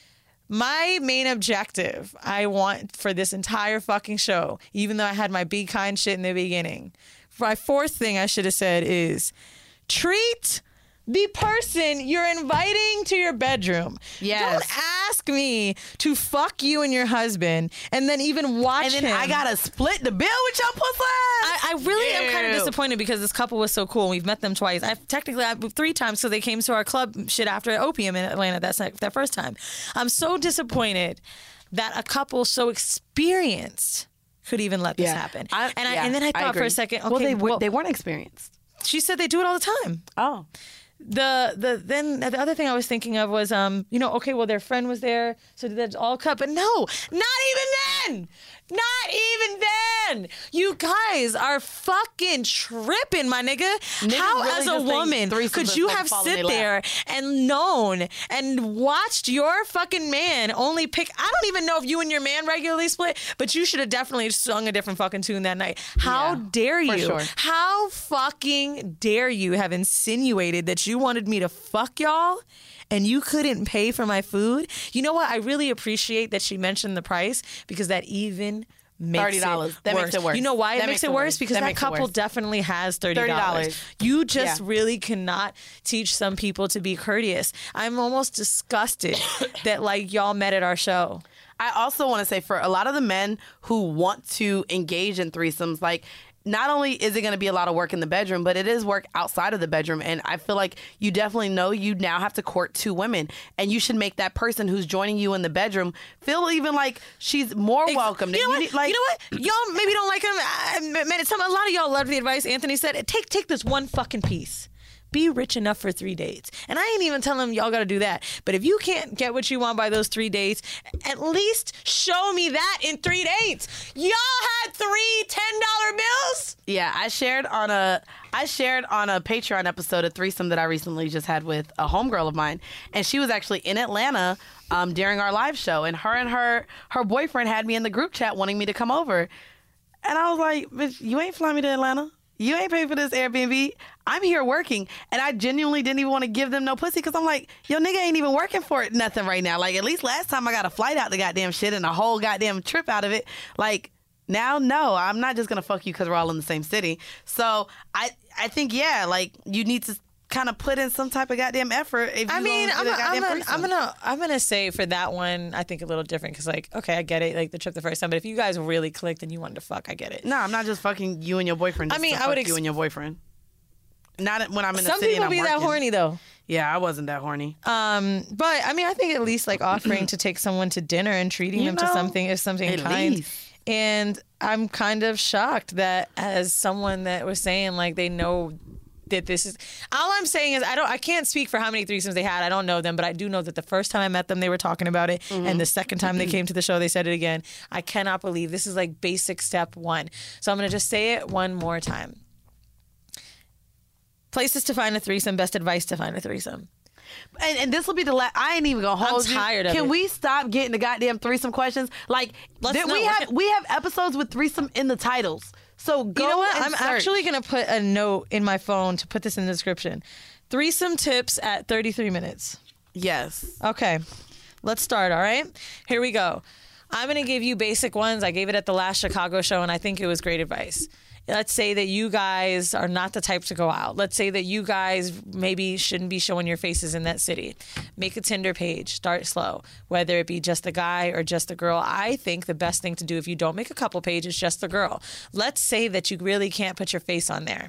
My main objective I want for this entire fucking show, even though I had my be kind shit in the beginning, my fourth thing I should have said is treat the person you're inviting to your bedroom. Yes. Don't ask me to fuck you and your husband and then even watch And then him. I gotta split the bill with your pussy. I, I really am kind of Ew. disappointed because this couple was so cool. We've met them twice. I've technically I, three times because they came to our club shit after Opium in Atlanta that sec- that first time. I'm so disappointed that a couple so experienced could even let this happen. I- and I yeah, and then I I thought for agree. a second, okay, well, they well, they weren't experienced. she said they do it all the time. Oh, The the then the other thing I was thinking of was um you know okay well their friend was there so that's all cut but no, not even then, not even then. You guys are fucking tripping, my nigga. Niggas How really as a just think woman threesomes could are you supposed have to fall in sit their there lap? and known and watched your fucking man only pick? I don't even know if you and your man regularly split, but you should have definitely sung a different fucking tune that night. How Yeah, dare for you? sure. How fucking dare you have insinuated that you wanted me to fuck y'all and you couldn't pay for my food? You know what? I really appreciate that she mentioned the price because that even makes thirty dollars. it That worse. makes it worse. You know why it That makes it worse? Because That that makes it couple worse. definitely has thirty dollars. thirty dollars. You just Yeah. really cannot teach some people to be courteous. I'm almost disgusted that like y'all met at our show. I also want to say for a lot of the men who want to engage in threesomes, like not only is it going to be a lot of work in the bedroom, but it is work outside of the bedroom. And I feel like you definitely know you now have to court two women, and you should make that person who's joining you in the bedroom feel even like she's more welcome. You know, what? need- like, you know what? Y'all maybe don't like him. I, man, it's some, a lot of y'all loved the advice Anthony said. Take take this one fucking piece. Be rich enough for three dates. And I ain't even telling y'all got to do that. But if you can't get what you want by those three dates, at least show me that in three dates. Y'all had three ten dollar bills? Yeah, I shared on a I shared on a Patreon episode a threesome that I recently just had with a homegirl of mine, and she was actually in Atlanta um, during our live show, and her and her her boyfriend had me in the group chat wanting me to come over, and I was like, "Bitch, you ain't flying me to Atlanta. You ain't paying for this Airbnb. I'm here working." And I genuinely didn't even want to give them no pussy because I'm like, yo, nigga ain't even working for it, nothing right now. Like, at least last time I got a flight out the goddamn shit and a whole goddamn trip out of it. Like, now, no, I'm not just going to fuck you because we're all in the same city. So I I think, yeah, like, you need to kind of put in some type of goddamn effort if you I mean, gonna I'm, get a a, I'm, goddamn a, threesome. I'm gonna I'm gonna say for that one, I think a little different because like, okay, I get it, like the trip the first time, but if you guys really clicked and you wanted to fuck, I get it. No, I'm not just fucking you and your boyfriend. Just I mean, to I would fuck ex- you and your boyfriend. Not when I'm in the Some city people and I'm be that working. horny though. Yeah, I wasn't that horny. Um, but I mean, I think at least like offering to take someone to dinner and treating You them to know, something is something at kind. least. And I'm kind of shocked that as someone that was saying like they know that this is all I'm saying is I don't I can't speak for how many threesomes they had. I don't know them, but I do know that the first time I met them they were talking about it, Mm-hmm. and the second time they came to the show they said it again. I cannot believe this is like basic step one. So I'm gonna just say it one more time. Places to find a threesome, best advice to find a threesome. And, and this will be the last. I ain't even gonna hold I'm you. tired of Can it. we stop getting the goddamn threesome questions? Like, Let's there- know. we have we have episodes with threesome in the titles. So go. You know what? and I'm search. actually going to put a note in my phone to put this in the description. Threesome tips at thirty-three minutes. Yes. Okay. Let's start, all right? Here we go. I'm going to give you basic ones. I gave it at the last Chicago show, and I think it was great advice. Let's say that you guys are not the type to go out. Let's say that you guys maybe shouldn't be showing your faces in that city. Make a Tinder page. Start slow, whether it be just the guy or just the girl. I think the best thing to do if you don't make a couple pages, just the girl. Let's say that you really can't put your face on there.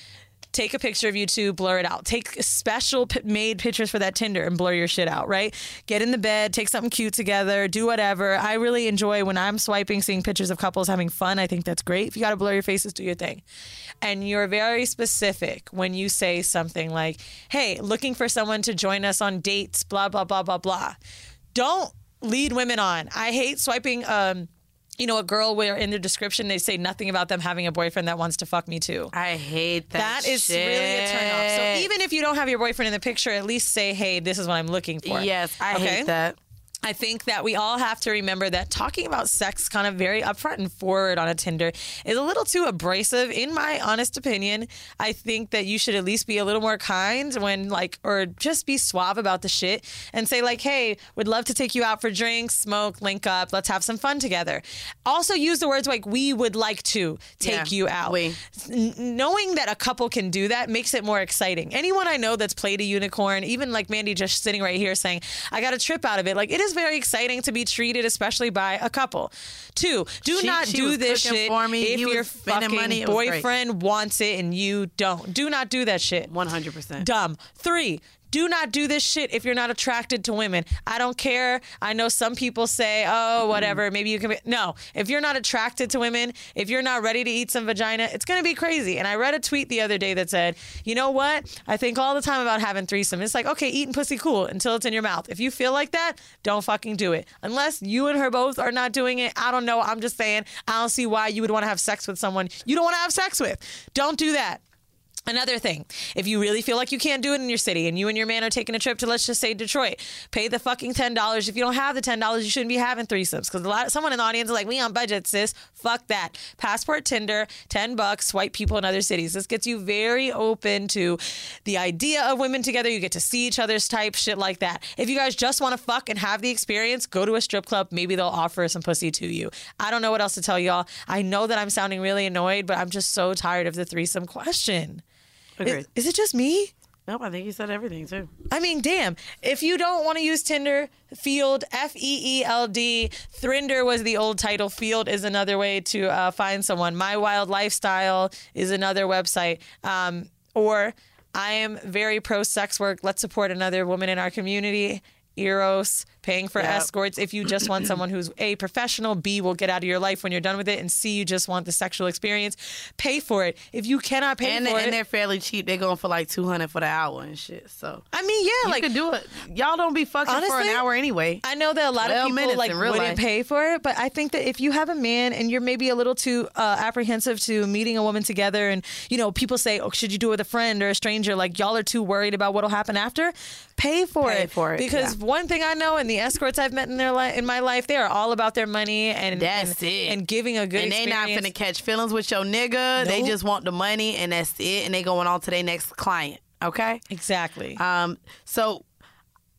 Take a picture of you two, blur it out. Take special p- made pictures for that Tinder and blur your shit out, right? Get in the bed, take something cute together, do whatever. I really enjoy when I'm swiping, seeing pictures of couples having fun. I think that's great. If you got to blur your faces, do your thing. And you're very specific when you say something like, hey, looking for someone to join us on dates, blah, blah, blah, blah, blah. Don't lead women on. I hate swiping, um, you know, a girl where in their description they say nothing about them having a boyfriend that wants to fuck me too. I hate that. That is shit. really a turn off. So even if you don't have your boyfriend in the picture, at least say, hey, this is what I'm looking for. Yes, I Okay? hate that. I think that we all have to remember that talking about sex kind of very upfront and forward on a Tinder is a little too abrasive, in my honest opinion. I think that you should at least be a little more kind when like, or just be suave about the shit and say like, hey, would love to take you out for drinks, smoke, link up, let's have some fun together. Also use the words like, we would like to take Yeah, you out. we. N- knowing that a couple can do that makes it more exciting. Anyone I know that's played a unicorn, even like Mandy just sitting right here saying, I got a trip out of it. Like, it is very exciting to be treated, especially by a couple. Two, do She- not she do was this cooking shit for me. if He was your spending fucking money. It was great. boyfriend wants it and you don't. Do not do that shit. one hundred percent. Dumb. Three, do not do this shit if you're not attracted to women. I don't care. I know some people say, oh, whatever, maybe you can be. No, if you're not attracted to women, if you're not ready to eat some vagina, it's going to be crazy. And I read a tweet the other day that said, you know what? I think all the time about having threesome. It's like, okay, eating pussy cool until it's in your mouth. If you feel like that, don't fucking do it. Unless you and her both are not doing it. I don't know. I'm just saying, I don't see why you would want to have sex with someone you don't want to have sex with. Don't do that. Another thing, if you really feel like you can't do it in your city and you and your man are taking a trip to, let's just say, Detroit, pay the fucking ten dollars. If you don't have the ten dollars, you shouldn't be having threesomes. Because a lot, someone in the audience is like, we on budget, sis. Fuck that. Passport Tinder, ten bucks, swipe people in other cities. This gets you very open to the idea of women together. You get to see each other's type, shit like that. If you guys just want to fuck and have the experience, go to a strip club. Maybe they'll offer some pussy to you. I don't know what else to tell y'all. I know that I'm sounding really annoyed, but I'm just so tired of the threesome question. Agreed. Is, is it just me? Nope, I think you said everything too. I mean, damn. If you don't want to use Tinder, Field, F E E L D, Thrinder was the old title. Field is another way to uh, find someone. My Wild Lifestyle is another website. Um, or I am very pro sex work. Let's support another woman in our community. Eros, paying for Yep. escorts if you just want someone who's A, professional, B, will get out of your life when you're done with it, and C, you just want the sexual experience. Pay for it. If you cannot pay And, for and it. they're fairly cheap. They're going for like two hundred for the hour and shit. So I mean, yeah, you like. could do it. Y'all don't be fucking for an Honestly, hour anyway. I know that a lot of twelve people minutes like in real wouldn't life. pay for it, but I think that if you have a man and you're maybe a little too uh, apprehensive to meeting a woman together, and you know people say, "Oh, should you do it with a friend or a stranger?" Like y'all are too worried about what'll happen after. Pay for Pay it, for it, because yeah. one thing I know, and the escorts I've met in their li- in my life, they are all about their money and That's and, it. and giving a good And they not experience. finna catch feelings with your nigga. They Nope. just want the money and that's it. And they going on to their next client. Okay. Exactly. Um. So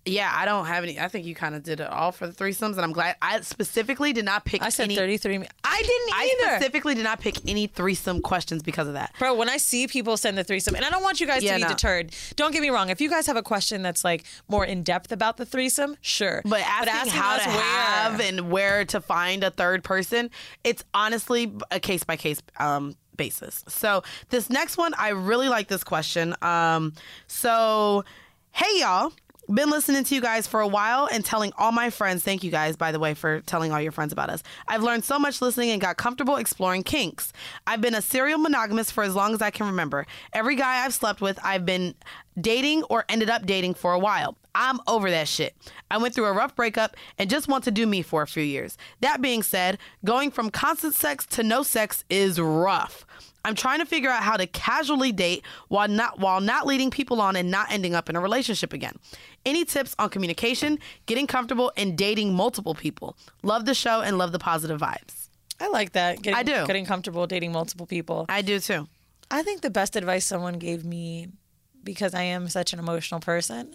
Yeah, I don't have any. I think you kind of did it all for the threesomes, and I'm glad. I specifically did not pick I said any. thirty-three. I didn't I either. specifically did not pick any threesome questions because of that. Bro, when I see people send the threesome, and I don't want you guys Yeah, to be no. deterred. Don't get me wrong. If you guys have a question that's like more in depth about the threesome, sure. But asking, how us to where, have and where to find a third person, it's honestly a case by case um basis. So this next one, I really like this question. Um, so hey y'all. Been listening to you guys for a while and telling all my friends, thank you guys, by the way, for telling all your friends about us. I've learned so much listening and got comfortable exploring kinks. I've been a serial monogamist for as long as I can remember. Every guy I've slept with, I've been dating or ended up dating for a while. I'm over that shit. I went through a rough breakup and just want to do me for a few years. That being said, going from constant sex to no sex is rough. I'm trying to figure out how to casually date while not while not leading people on and not ending up in a relationship again. Any tips on communication, getting comfortable, and dating multiple people? Love the show and love the positive vibes. I like that. Getting, I do. Getting comfortable dating multiple people. I do too. I think the best advice someone gave me, because I am such an emotional person,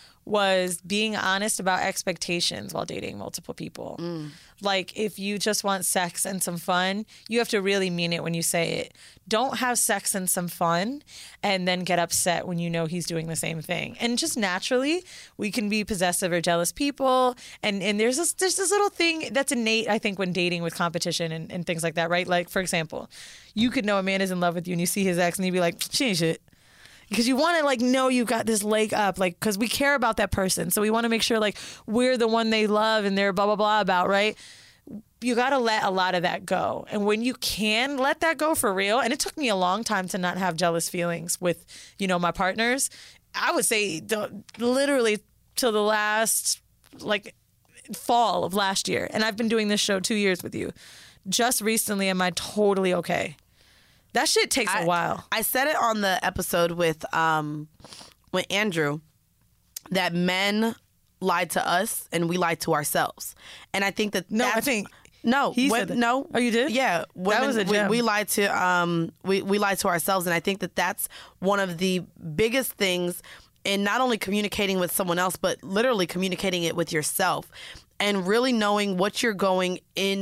was being honest about expectations while dating multiple people. Mm. Like, if you just want sex and some fun, you have to really mean it when you say it. Don't have sex and some fun and then get upset when you know he's doing the same thing. And just naturally, we can be possessive or jealous people. And and there's this, there's this little thing that's innate, I think, when dating with competition and, and things like that, right? Like, for example, you could know a man is in love with you and you see his ex and you'd be like, she ain't shit. Because you want to, like, know you got this leg up, like, because we care about that person. So we want to make sure, like, we're the one they love and they're blah, blah, blah about, right? You got to let a lot of that go. And when you can let that go for real, and it took me a long time to not have jealous feelings with, you know, my partners. I would say the, literally till the last, like, fall of last year. And I've been doing this show two years with you. Just recently, am I totally okay? That shit takes I, a while. I said it on the episode with um with Andrew that men lied to us and we lied to ourselves. And I think that No, that's, I think no, he when, said that. no. Oh, you did? Yeah, women, was a we, gem. we lied to um we we lied to ourselves, and I think that that's one of the biggest things in not only communicating with someone else, but literally communicating it with yourself, and really knowing what you're going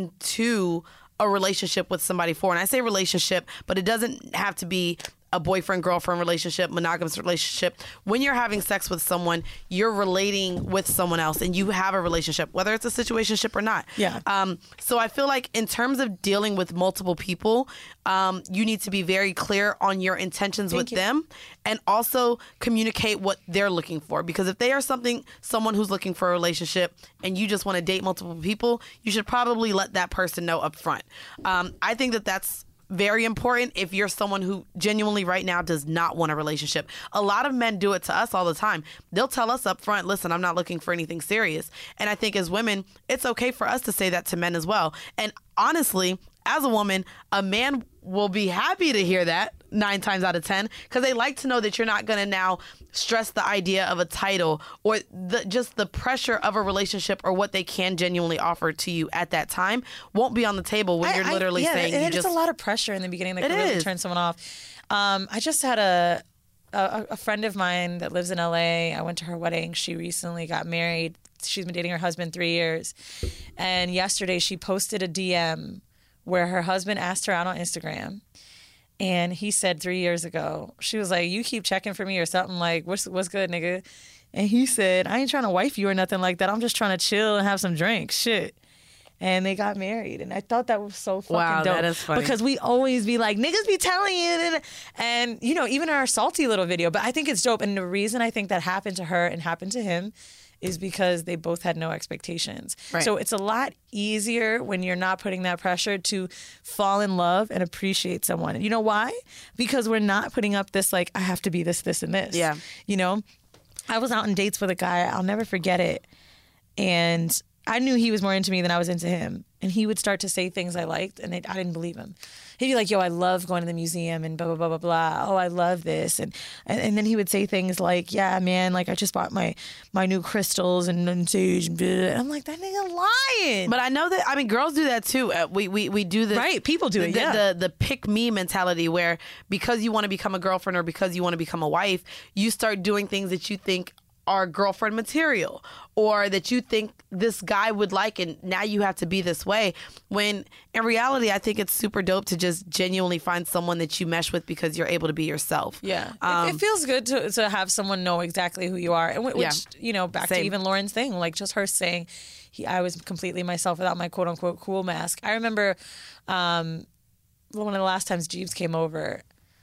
into a relationship with somebody for. And I say relationship, but it doesn't have to be a boyfriend girlfriend relationship, monogamous relationship. When you're having sex with someone, you're relating with someone else and you have a relationship, whether it's a situationship or not. Yeah. Um, so I feel like in terms of dealing with multiple people, um, you need to be very clear on your intentions Thank with you. them, and also communicate what they're looking for. Because if they are something, someone who's looking for a relationship and you just want to date multiple people, you should probably let that person know up front. Um, I think that that's very important if you're someone who genuinely right now does not want a relationship. A lot of men do it to us all the time. They'll tell us up front, listen, I'm not looking for anything serious. And I think as women, it's okay for us to say that to men as well. And honestly, as a woman, a man will be happy to hear that nine times out of ten, because they like to know that you're not going to now stress the idea of a title or the, just the pressure of a relationship, or what they can genuinely offer to you at that time won't be on the table when I- you're I- literally yeah, saying it, you it's just a lot of pressure in the beginning that It can really is. turn someone off. Um, I just had a, a a friend of mine that lives in L A. I went to her wedding. She recently got married. She's been dating her husband three years, and yesterday she posted a D M where her husband asked her out on Instagram. And he said three years ago, she was like, you keep checking for me or something, like, what's what's good, nigga? And he said, I ain't trying to wife you or nothing like that. I'm just trying to chill and have some drinks. Shit. And they got married. And I thought that was so fucking Wow, dope. that is funny. Because we always be like, niggas be telling you. And, and, you know, even our salty little video. But I think it's dope. And the reason I think that happened to her and happened to him is because they both had no expectations. Right. So it's a lot easier when you're not putting that pressure to fall in love and appreciate someone. You know why? Because we're not putting up this, like, I have to be this, this, and this. Yeah. You know, I was out on dates with a guy. I'll never forget it. And I knew he was more into me than I was into him. And he would start to say things I liked, and it, I didn't believe him. He'd be like, yo, I love going to the museum and blah, blah, blah, blah, blah. Oh, I love this. And, and and then he would say things like, yeah, man, like I just bought my my new crystals and, and sage. And, blah. And I'm like, that nigga lying. But I know that, I mean, girls do that too. Uh, we, we we do this. Right, people do the, it, yeah. The, the, the pick me mentality, where because you want to become a girlfriend or because you want to become a wife, you start doing things that you think are girlfriend material, or that you think this guy would like, and now you have to be this way. When in reality, I think it's super dope to just genuinely find someone that you mesh with because you're able to be yourself. Yeah. Um, it, it feels good to, to have someone know exactly who you are. And which, Yeah. you know, back Same. to even Lauren's thing, like just her saying, he, I was completely myself without my quote unquote cool mask. I remember um, one of the last times Jeeves came over,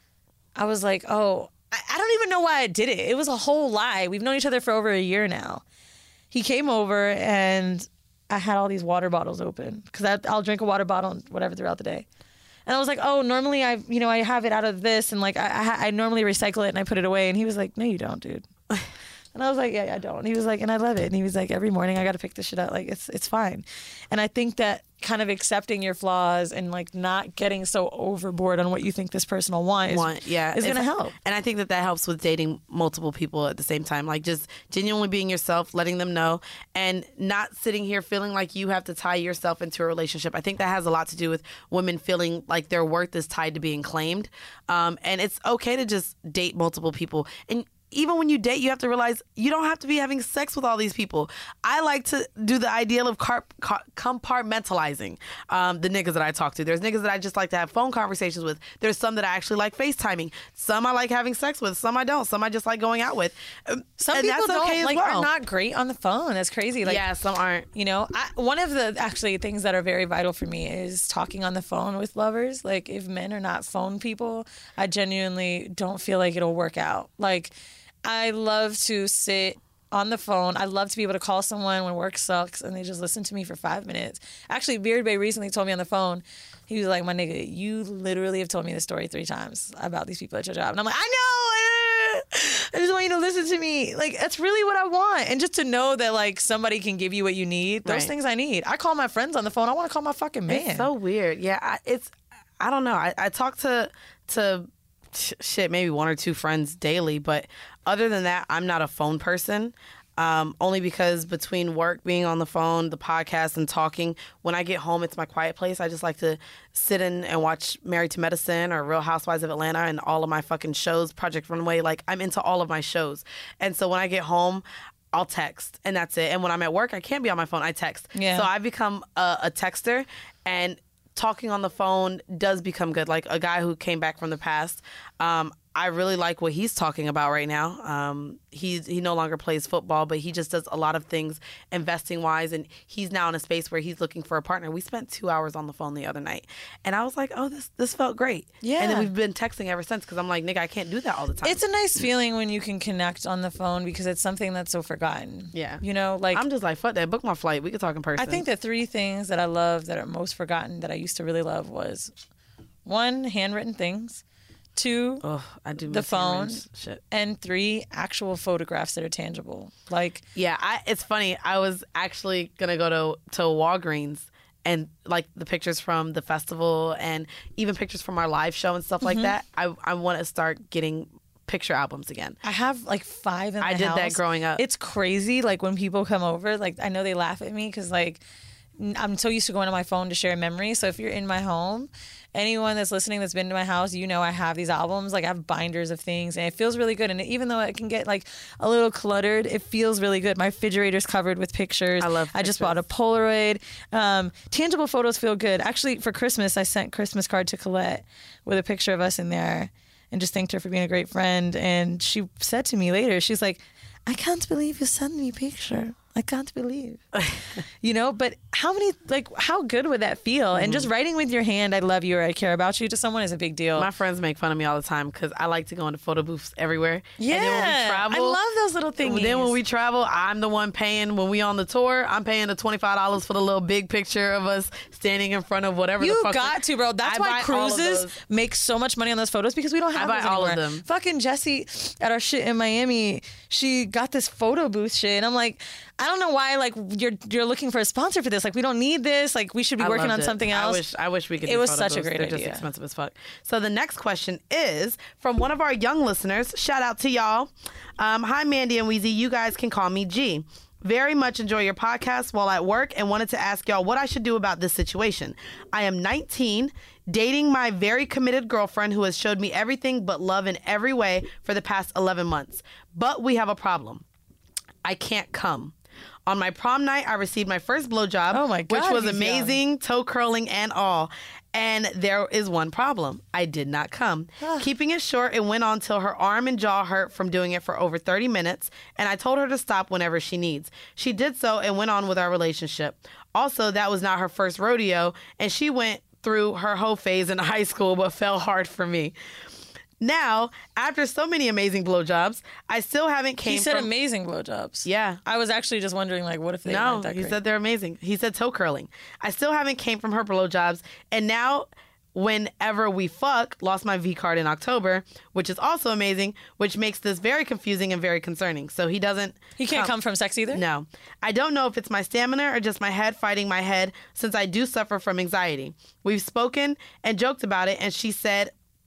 I was like, oh, I, I don't even know why I did it. It was a whole lie. We've known each other for over a year now. He came over and I had all these water bottles open because I'll drink a water bottle and whatever throughout the day. And I was like, oh, normally I, you know, I have it out of this and like I, I, I normally recycle it and I put it away. And he was like, no, you don't, dude. And I was like, yeah, yeah, I don't. And he was like, and I love it. And he was like, every morning I got to pick this shit up. Like, it's it's fine. And I think that kind of accepting your flaws and like not getting so overboard on what you think this person will want is, want, yeah, is going to It's- help. And I think that that helps with dating multiple people at the same time. Like just genuinely being yourself, letting them know, and not sitting here feeling like you have to tie yourself into a relationship. I think that has a lot to do with women feeling like their worth is tied to being claimed. Um, and it's okay to just date multiple people. And even when you date, you have to realize you don't have to be having sex with all these people. I like to do the ideal of car- car- compartmentalizing um, the niggas that I talk to. There's niggas that I just like to have phone conversations with. There's some that I actually like FaceTiming. Some I like having sex with. Some I don't. Some I just like going out with. Um, Some and people that's don't okay as like well. are not great on the phone. That's crazy. Like, yeah, some aren't. you know, I, one of the actually things that are very vital for me is talking on the phone with lovers. Like, if men are not phone people, I genuinely don't feel like it'll work out. Like, I love to sit on the phone. I love to be able to call someone when work sucks and they just listen to me for five minutes. Actually, Beard Bay recently told me on the phone, he was like, my nigga, you literally have told me this story three times about these people at your job. And I'm like, I know. I just want you to listen to me. Like, that's really what I want. And just to know that, like, somebody can give you what you need. Those Right. things I need. I call my friends on the phone. I want to call my fucking man. It's so weird. Yeah, I, it's, I don't know. I, I talk to, to sh- shit, maybe one or two friends daily, but other than that, I'm not a phone person. Um, only because between work, being on the phone, the podcast, and talking, when I get home, it's my quiet place. I just like to sit in and watch Married to Medicine or Real Housewives of Atlanta and all of my fucking shows, Project Runway. Like, I'm into all of my shows. And so when I get home, I'll text, and that's it. And when I'm at work, I can't be on my phone. I text. Yeah. So I've become a, a texter, and talking on the phone does become good. Like a guy who came back from the past, um, I really like what he's talking about right now. Um, he's he no longer plays football, but he just does a lot of things investing wise, and he's now in a space where he's looking for a partner. We spent two hours on the phone the other night, and I was like, oh, this this felt great. Yeah. And then we've been texting ever since because I'm like, nigga, I can't do that all the time. It's a nice feeling when you can connect on the phone because it's something that's so forgotten. Yeah. You know, like, I'm just like, fuck that. Book my flight. We could talk in person. I think the three things that I love that are most forgotten that I used to really love was, one, handwritten things. Two, Ugh, I do the miss phone. handwritten shit. And three, actual photographs that are tangible. Like, Yeah, I, it's funny. I was actually gonna go to to Walgreens and like the pictures from the festival and even pictures from our live show and stuff like that. I I want to start getting picture albums again. I have like five in the I did that house. growing up. It's crazy. Like, when people come over, like, I know they laugh at me because, like, n- I'm so used to going to my phone to share memories. So if you're in my home, anyone that's listening that's been to my house, you know I have these albums. Like, I have binders of things, and it feels really good. And even though it can get like a little cluttered, it feels really good. My refrigerator's covered with pictures. I love I just pictures. bought a Polaroid. Um, tangible photos feel good. Actually, for Christmas, I sent Christmas card to Colette with a picture of us in there, and just thanked her for being a great friend. And she said to me later, she's like, I can't believe you sent me a picture. I can't believe. You know, but how many, like, how good would that feel? And just writing with your hand, I love you or I care about you to someone is a big deal. My friends make fun of me all the time because I like to go into photo booths everywhere. yeah. And then when we travel, I love those little things. Then when we travel, I'm the one paying. When we on the tour, I'm paying the twenty-five dollars for the little big picture of us standing in front of whatever You the fuck. got to, bro. That's I why buy all of cruises those. make so much money on those photos because we don't have buy those all of anymore. them. Fucking Jessie at our shit in Miami, she got this photo booth shit, and I'm like, I don't know why. Like, you're you're looking for a sponsor for this. Like, we don't need this. Like, we should be I working loved on it. something else. I wish I wish we could. It do was photo such a booths. great They're just idea. expensive as fuck. So the next question is from one of our young listeners. Shout out to y'all. Um, Hi, Mandy and Weezy. You guys can call me G. Very much enjoy your podcast while at work and wanted to ask y'all what I should do about this situation. I am nineteen, dating my very committed girlfriend who has showed me everything but love in every way for the past eleven months. But we have a problem. I can't come. On my prom night, I received my first blowjob, Oh my God, which was he's amazing, toe curling and all. And there is one problem. I did not come. Keeping it short, it went on till her arm and jaw hurt from doing it for over thirty minutes, and I told her to stop whenever she needs. She did so and went on with our relationship. Also, that was not her first rodeo, and she went through her whole phase in high school, but fell hard for me. Now, after so many amazing blowjobs, I still haven't came He said from... amazing blowjobs. Yeah. I was actually just wondering, like, what if they No, weren't that he great? said they're amazing. He said toe curling. I still haven't came from her blowjobs, and now whenever we fuck, lost my V card in October, which is also amazing, which makes this very confusing and very concerning. So he doesn't... He can't come from sex either? No. I don't know if it's my stamina or just my head fighting my head, since I do suffer from anxiety. We've spoken and joked about it, and she said...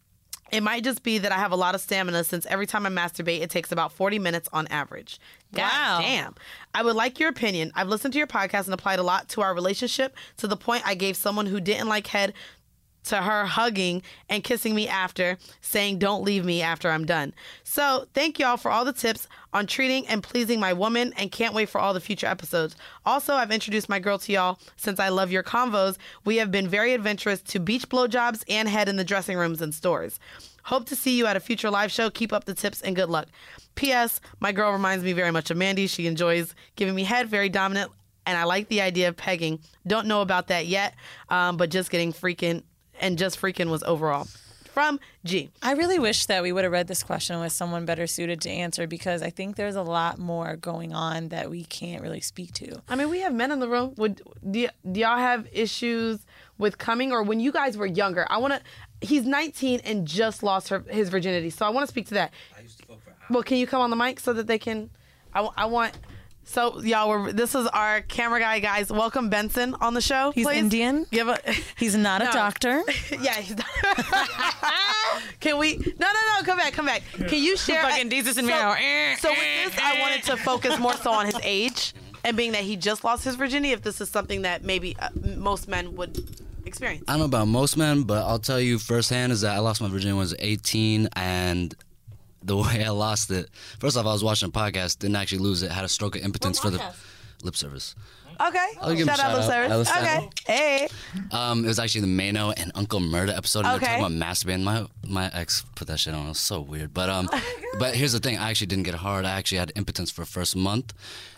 It might just be that I have a lot of stamina since every time I masturbate, it takes about forty minutes on average. God Wow. damn. I would like your opinion. I've listened to your podcast and applied a lot to our relationship to the point I gave someone who didn't like head to her hugging and kissing me after, saying, don't leave me after I'm done. So thank y'all for all the tips on treating and pleasing my woman, and can't wait for all the future episodes. Also, I've introduced my girl to y'all since I love your convos. We have been very adventurous to beach blowjobs and head in the dressing rooms and stores. Hope to see you at a future live show. Keep up the tips and good luck. P S. My girl reminds me very much of Mandy. She enjoys giving me head, very dominant, and I like the idea of pegging. Don't know about that yet, um, but just getting freaking, and just freaking was overall. From G. I really wish that we would have read this question with someone better suited to answer, because I think there's a lot more going on that we can't really speak to. I mean, we have men in the room. Would do, y- do y'all have issues with coming, or when you guys were younger? I want to. He's nineteen and just lost her, his virginity, so I want to speak to that. I used to fuck for hours. Well, can you come on the mic so that they can? I, w- I want. So y'all, we're, this is our camera guy, guys. Welcome Benson on the show. He's please. Indian. Give a. He's not a No. doctor. Yeah, he's not. Can we? No, no, no. Come back, come back. Can you share? Fucking Jesus and so, meow. so with this, I wanted to focus more so on his age, and being that he just lost his virginity. If this is something that maybe uh, most men would experience. I don't know about most men, but I'll tell you firsthand is that I lost my virginity when I was eighteen, and the way I lost it, first off, I was watching a podcast, didn't actually lose it, had a stroke of impotence for the lip service. Okay. I'll give him Shout a out, shout Lip out. Service. Ellis Okay. Samuel. Hey. Um, it was actually the Mano and Uncle Murda episode, and Okay. they're talking about masturbating. My my ex put that shit on. It was so weird. But um, but here's the thing: I actually didn't get hard. I actually had impotence for the first month,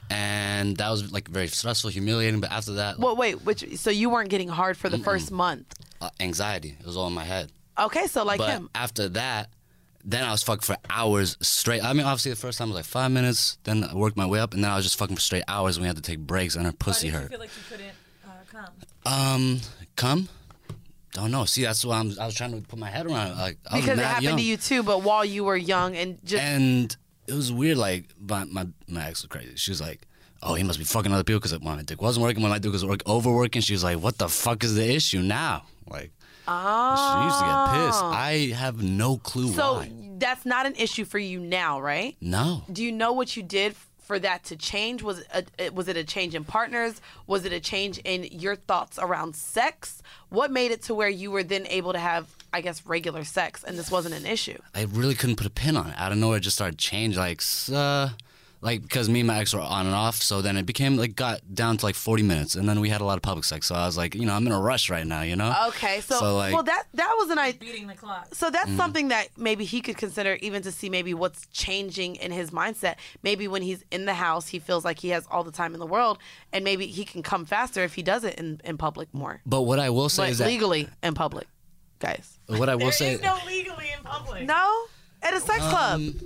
and that was like very stressful, humiliating. But after that, Well, wait. Which? So you weren't getting hard for the first month? uh, anxiety. It was all in my head. Okay. So like But him. after that, then I was fucking for hours straight. I mean, obviously the first time was like five minutes. Then I worked my way up, and then I was just fucking for straight hours. And we had to take breaks, and her pussy hurt. like you couldn't uh, come? Um, come. Don't know. See, that's why I'm. I was trying to put my head around it. Like I was Because it mad happened young. to you too, but while you were young and just. And it was weird. Like my my, my ex was crazy. She was like, "Oh, he must be fucking other people because when my dick wasn't working, when my dick was work, overworking." She was like, "What the fuck is the issue now?" Like, oh. she used to get pissed. I have no clue So why. that's not an issue for you now, right? No. Do you know what you did for that to change? Was it a, was it a change in partners? Was it a change in your thoughts around sex? What made it to where you were then able to have, I guess, regular sex and this wasn't an issue? I really couldn't put a pin on it. Out of nowhere, it just started changing. Like, uh, like because me and my ex were on and off, so then it became like got down to like forty minutes, and then we had a lot of public sex. So I was like, you know, I'm in a rush right now, you know. Okay, so, So, like- well that that was an idea. Beating the clock. So that's something that maybe he could consider, even to see maybe what's changing in his mindset. Maybe when he's in the house, he feels like he has all the time in the world, and maybe he can come faster if he does it in, in public more. But what I will say But is that legally in public, guys. what I will say. legally in public. No? At a sex club. Um,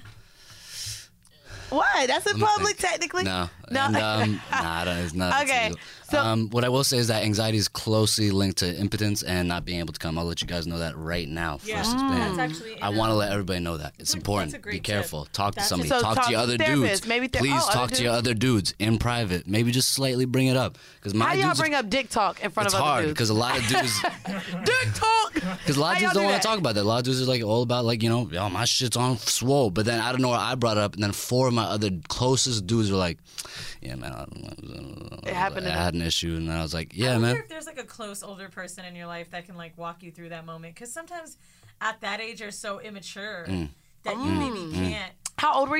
What? That's in Let me public, think. technically? No. No. And, um, nah, that is not. Okay, illegal. so- um, what I will say is that anxiety is closely linked to impotence and not being able to come. I'll let you guys know that right now. Yeah, First explain. that's actually. I want to let everybody know that it's That's a important. great Be tip. careful. Talk That's to somebody. So talk, talk to your to other therapists. dudes. Maybe ther- Please oh, other talk to your dudes. other dudes in private. Maybe just slightly bring it up because my How y'all dudes. bring up dick talk in front it's of other hard dudes? because a lot of dudes. Dick talk! Because a lot of How dudes y'all don't do want that? to talk about that. A lot of dudes are like all about like you know, yo, my shit's on swole. But then I don't know where I brought it up, and then four of my other closest dudes were like, yeah, man, I, It happened I to had an issue, and I was like, I yeah, wonder man. if there's like a close older person in your life that can like walk you through that moment, because sometimes at that age you're so immature Mm. that you maybe can't. How old were you?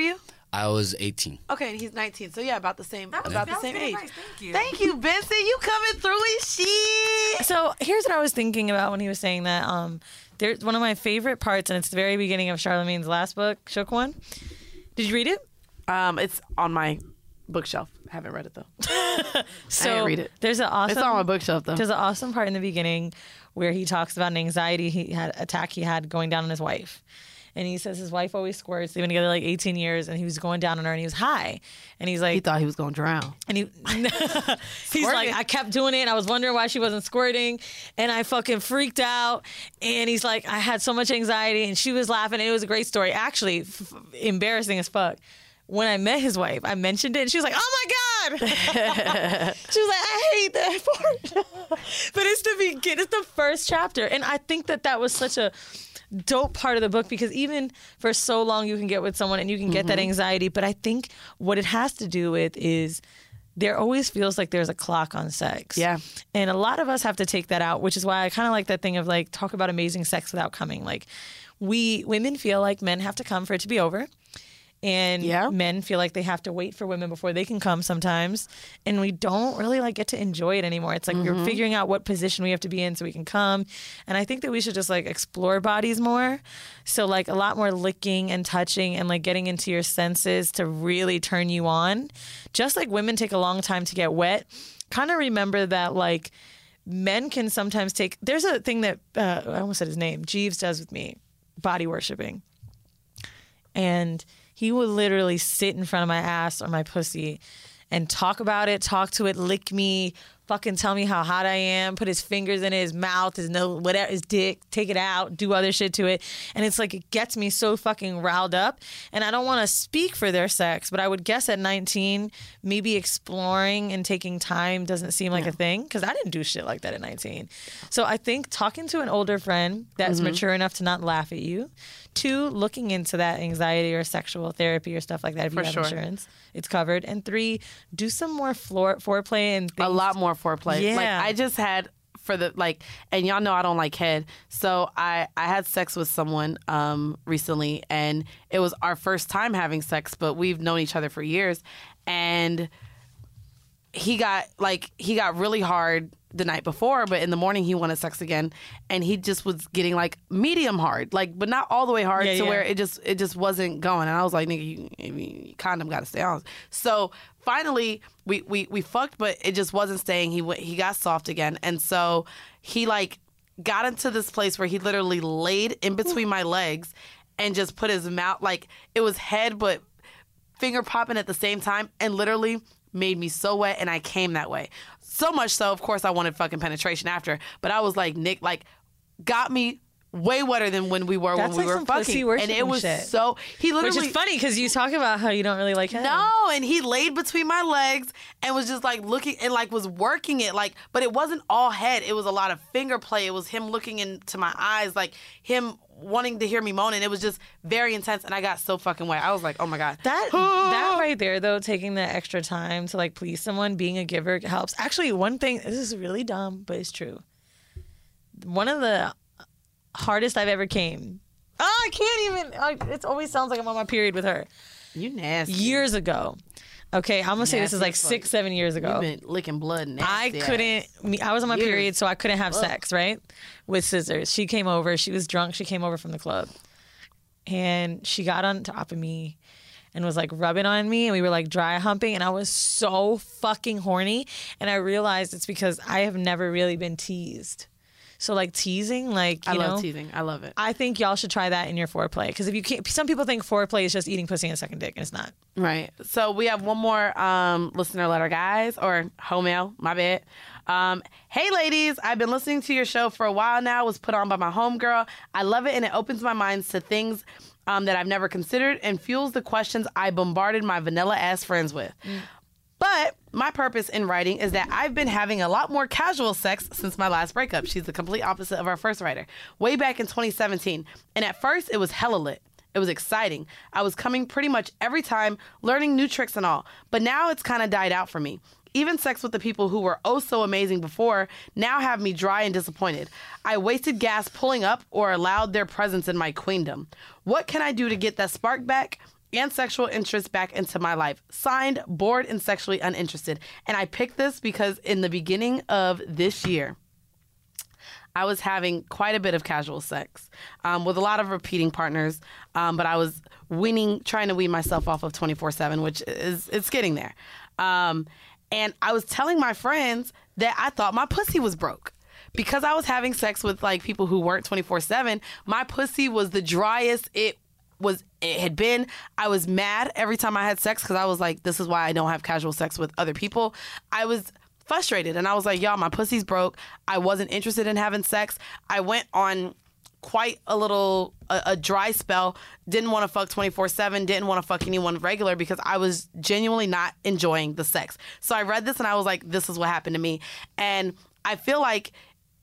I was eighteen. Okay, and he's nineteen. So yeah, about the same, That was- about that the was same good age. advice. Thank you. Thank you, Benson. You coming through his shit. So here's what I was thinking about when he was saying that. Um, there's one of my favorite parts, and it's the very beginning of Charlamagne's last book, Shook One. Did you read it? Um, it's on my bookshelf. Haven't read it though. So I didn't read it. There's an awesome. It's on my bookshelf though. There's an awesome part in the beginning where he talks about an anxiety he had attack he had going down on his wife. And he says his wife always squirts. They've been together like eighteen years, and he was going down on her, and he was high. And he's like, He thought he was gonna drown. and he, he's like, I kept doing it, and I was wondering why she wasn't squirting, and I fucking freaked out. And he's like, I had so much anxiety, and she was laughing, and it was a great story. Actually, f- embarrassing as fuck. When I met his wife, I mentioned it, and she was like, oh my God. She was like, I hate that part. But it's the begin, it's the first chapter. And I think that that was such a dope part of the book, because even for so long you can get with someone and you can get that anxiety. But I think what it has to do with is there always feels like there's a clock on sex. Yeah. And a lot of us have to take that out, which is why I kind of like that thing of like, talk about amazing sex without coming. Like, we, women feel like men have to come for it to be over. And Yeah. men feel like they have to wait for women before they can come sometimes. And we don't really like get to enjoy it anymore. It's like we're figuring out what position we have to be in so we can come. And I think that we should just like explore bodies more. So like a lot more licking and touching and like getting into your senses to really turn you on. Just like women take a long time to get wet, kind of remember that like men can sometimes take, there's a thing that, uh, I almost said his name, Jeeves does with me, body worshiping. And he would literally sit in front of my ass or my pussy and talk about it, talk to it, lick me, fucking tell me how hot I am, put his fingers in it, his mouth, his nose, whatever, his dick, take it out, do other shit to it. And it's like, it gets me so fucking riled up. And I don't want to speak for their sex, but I would guess at nineteen, maybe exploring and taking time doesn't seem like a thing, because I didn't do shit like that at nineteen. So I think talking to an older friend that's mature enough to not laugh at you, two, looking into that anxiety or sexual therapy or stuff like that if you For have sure. insurance, it's covered. And three, do some more floor foreplay and things. A lot more foreplay. Yeah. Like I just had for the like, and y'all know I don't like head, so I I had sex with someone um recently, and it was our first time having sex, but we've known each other for years, and he got like he got really hard the night before, but in the morning he wanted sex again, and he just was getting like medium hard, like but not all the way hard Yeah, to yeah. where it just it just wasn't going. And I was like, nigga, you, you condom got to stay on. So finally we, we we fucked, but it just wasn't staying. He went, he got soft again, and so he like got into this place where he literally laid in between my legs and just put his mouth, like it was head but finger popping at the same time, and literally made me so wet, and I came that way. So much so, of course, I wanted fucking penetration after, but I was like, Nick, like, got me way wetter than when we were That's when we like were some pussy fucking, and worshiping it was shit. so he Which literally. is funny because you talk about how you don't really like head. No, and he laid between my legs and was just like looking and like was working it, like, but it wasn't all head. It was a lot of finger play. It was him looking into my eyes, like him wanting to hear me moan, and it was just very intense. And I got so fucking wet. I was like, oh my god. That that right there though, taking the extra time to like please someone, being a giver helps. Actually, one thing, this is really dumb, but it's true. One of the hardest I've ever came. Oh, I can't even. I, it always sounds like I'm on my period with her. You nasty. Years ago. Okay, I'm gonna say this Nasty is like as fuck. six, seven years ago. You've been licking blood. I Nasty ass. couldn't. me- I was on my Years. period, so I couldn't have sex. Right, with scissors. She came over. She was drunk. She came over from the club, and she got on top of me, and was like rubbing on me, and we were like dry humping, and I was so fucking horny, and I realized it's because I have never really been teased. So like teasing, like you I know, love teasing. I love it. I think y'all should try that in your foreplay, because if you can't, some people think foreplay is just eating pussy and second dick, and it's not. Right. So we have one more um, listener letter, guys, or home mail. My bad. Um, hey, ladies. I've been listening to your show for a while now. It was put on by my homegirl. I love it, and it opens my mind to things um, that I've never considered and fuels the questions I bombarded my vanilla-ass friends with. But my purpose in writing is that I've been having a lot more casual sex since my last breakup. She's the complete opposite of our first writer. Way back in twenty seventeen. And at first, it was hella lit. It was exciting. I was coming pretty much every time, learning new tricks and all. But now it's kind of died out for me. Even sex with the people who were oh so amazing before now have me dry and disappointed. I wasted gas pulling up or allowed their presence in my queendom. What can I do to get that spark back? and sexual interest back into my life. Signed, bored and sexually uninterested. And I picked this because in the beginning of this year, I was having quite a bit of casual sex um, with a lot of repeating partners, um, but I was weaning, trying to wean myself off of twenty-four seven, which is it's getting there. Um, and I was telling my friends that I thought my pussy was broke. Because I was having sex with like people who weren't twenty-four seven, my pussy was the driest it was it had been. I was mad every time I had sex because I was like, this is why I don't have casual sex with other people. I was frustrated and I was like, y'all, my pussy's broke. I wasn't interested in having sex. I went on quite a little a, a dry spell. Didn't want to fuck twenty-four seven, didn't want to fuck anyone regular because I was genuinely not enjoying the sex. So I read this and I was like, this is what happened to me. And I feel like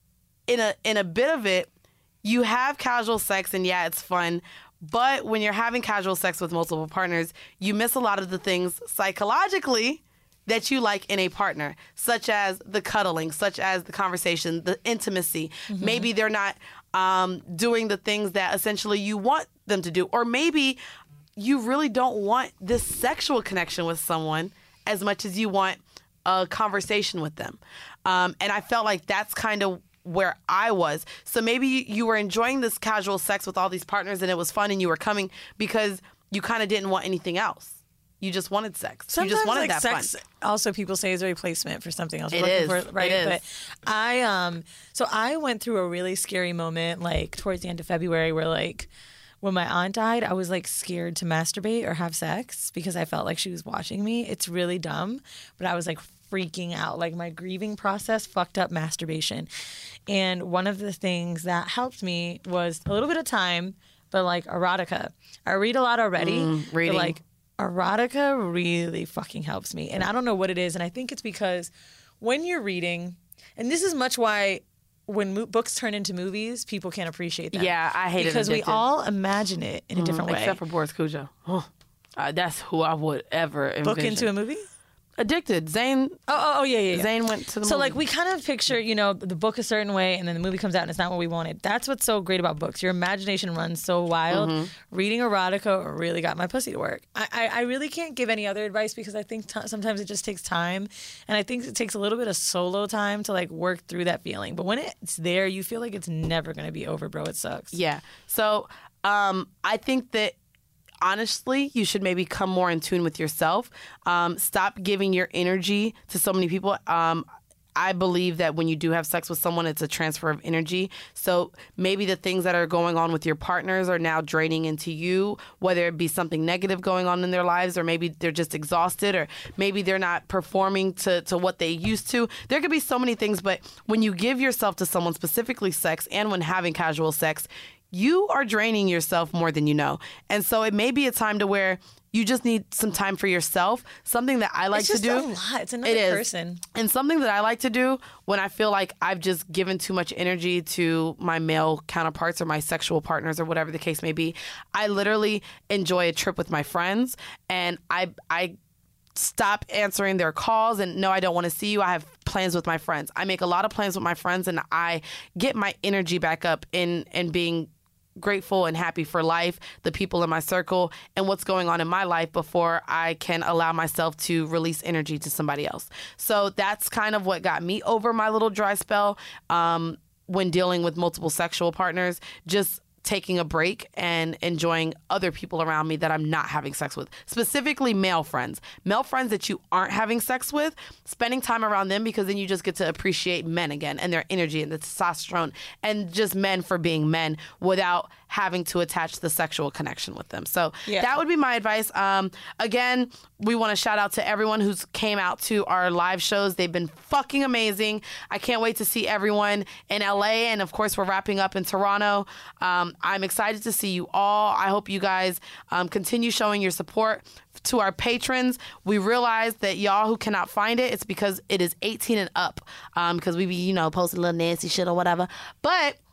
in a in a bit of it, you have casual sex and yeah, it's fun. But when you're having casual sex with multiple partners, you miss a lot of the things psychologically that you like in a partner, such as the cuddling, such as the conversation, the intimacy. Mm-hmm. Maybe they're not um, doing the things that essentially you want them to do. Or maybe you really don't want this sexual connection with someone as much as you want a conversation with them. Um, and I felt like that's kind of where I was. So maybe you were enjoying this casual sex with all these partners and it was fun and you were coming because you kind of didn't want anything else. You just wanted sex. Sometimes, you just wanted like, that sex, fun. Also, people say is a replacement for something else. It We're is. looking for, right? It is. But I um, so I went through a really scary moment, like towards the end of February, where like when my aunt died, I was like scared to masturbate or have sex because I felt like she was watching me. It's really dumb, but I was like freaking out. Like my grieving process fucked up masturbation, and one of the things that helped me was a little bit of time, but like erotica. I read a lot already. Mm, reading. But like erotica really fucking helps me. And I don't know what it is. And I think it's because when you're reading, and this is much why when mo- books turn into movies, people can't appreciate them. Yeah, I hate because it. Because we all imagine it in a different mm, way. Except for Boris Cujo. Oh, uh, that's who I would ever envision. Book into a movie? Addicted. Zane. Oh, oh, oh yeah, yeah, yeah. Zane went to the so, movie. like, we kind of picture, you know, the book a certain way, and then the movie comes out and it's not what we wanted. That's what's so great about books. Your imagination runs so wild. Mm-hmm. Reading erotica really got my pussy to work. I, I, I really can't give any other advice because I think t- sometimes it just takes time, and I think it takes a little bit of solo time to, like, work through that feeling. But when it's there, you feel like it's never going to be over, bro. It sucks. Yeah. So, um, I think that honestly, you should maybe come more in tune with yourself. Um, stop giving your energy to so many people. Um, I believe that when you do have sex with someone, it's a transfer of energy. So maybe the things that are going on with your partners are now draining into you, whether it be something negative going on in their lives, or maybe they're just exhausted, or maybe they're not performing to, to what they used to. There could be so many things, but when you give yourself to someone, specifically sex, and when having casual sex, you are draining yourself more than you know. And so it may be a time to where you just need some time for yourself. Something that I like it's just to do. a lot. It's another it is. person. And something that I like to do when I feel like I've just given too much energy to my male counterparts or my sexual partners or whatever the case may be, I literally enjoy a trip with my friends, and I I stop answering their calls and no, I don't want to see you. I have plans with my friends. I make a lot of plans with my friends, and I get my energy back up in in being grateful and happy for life, the people in my circle, and what's going on in my life before I can allow myself to release energy to somebody else. So that's kind of what got me over my little dry spell um, when dealing with multiple sexual partners. Just taking a break and enjoying other people around me that I'm not having sex with, specifically male friends. Male friends that you aren't having sex with, spending time around them, because then you just get to appreciate men again and their energy and the testosterone and just men for being men without having to attach the sexual connection with them. So yeah. That would be my advice. Um, again, we want to shout out to everyone who's came out to our live shows. They've been fucking amazing. I can't wait to see everyone in L A. And of course, we're wrapping up in Toronto. Um, I'm excited to see you all. I hope you guys um, continue showing your support to our patrons. We realize that y'all who cannot find it, it's because it is eighteen and up, um, because we be, you know, posting a little nasty shit or whatever. But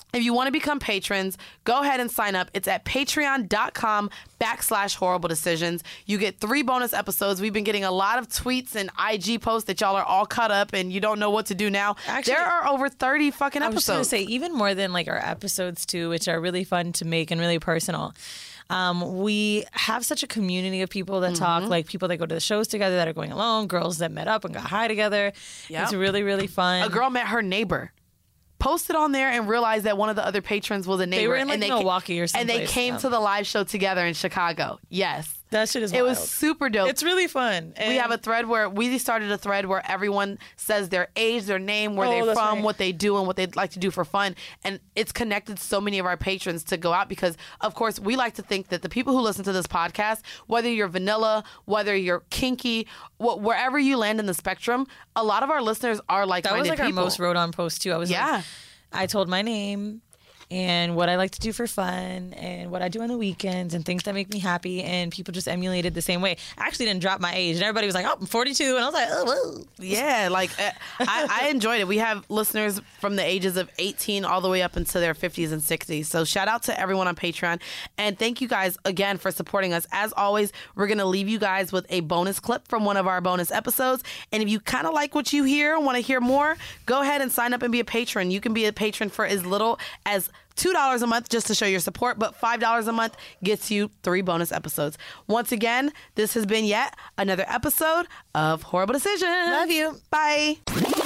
If you want to become patrons, go ahead and sign up. It's at patreon.com backslash horrible decisions. You get three bonus episodes. We've been getting a lot of tweets and I G posts that y'all are all caught up and you don't know what to do now. Actually, there are over thirty fucking I was episodes. just going to say, even more than like our episodes too, which are really fun to make and really personal. Um, we have such a community of people that mm-hmm. talk, like people that go to the shows together that are going alone, girls that met up and got high together. Yep. It's really, really fun. A girl met her neighbor. Posted on there and realized that one of the other patrons was a neighbor. They were in like and they Milwaukee ca- or something. And they came yeah. to the live show together in Chicago. Yes. That shit is It wild. was super dope. It's really fun. And we have a thread where we started a thread where everyone says their age, their name, where oh, they're from, right. what they do, and what they'd like to do for fun. And it's connected so many of our patrons to go out because, of course, we like to think that the people who listen to this podcast, whether you're vanilla, whether you're kinky, wh- wherever you land in the spectrum, a lot of our listeners are like-minded people. That was like people. our most wrote on post too. I was yeah. like, I told my name and what I like to do for fun and what I do on the weekends and things that make me happy, and people just emulated the same way. I actually didn't drop my age and everybody was like, oh, I'm forty-two, and I was like, oh, whoa. Yeah, like uh, I, I enjoyed it. We have listeners from the ages of eighteen all the way up into their fifties and sixties. So shout out to everyone on Patreon, and thank you guys again for supporting us. As always, we're going to leave you guys with a bonus clip from one of our bonus episodes, and if you kind of like what you hear and want to hear more, go ahead and sign up and be a patron. You can be a patron for as little as two dollars a month just to show your support, but five dollars a month gets you three bonus episodes. Once again, this has been yet another episode of Horrible Decisions. Love you. Bye.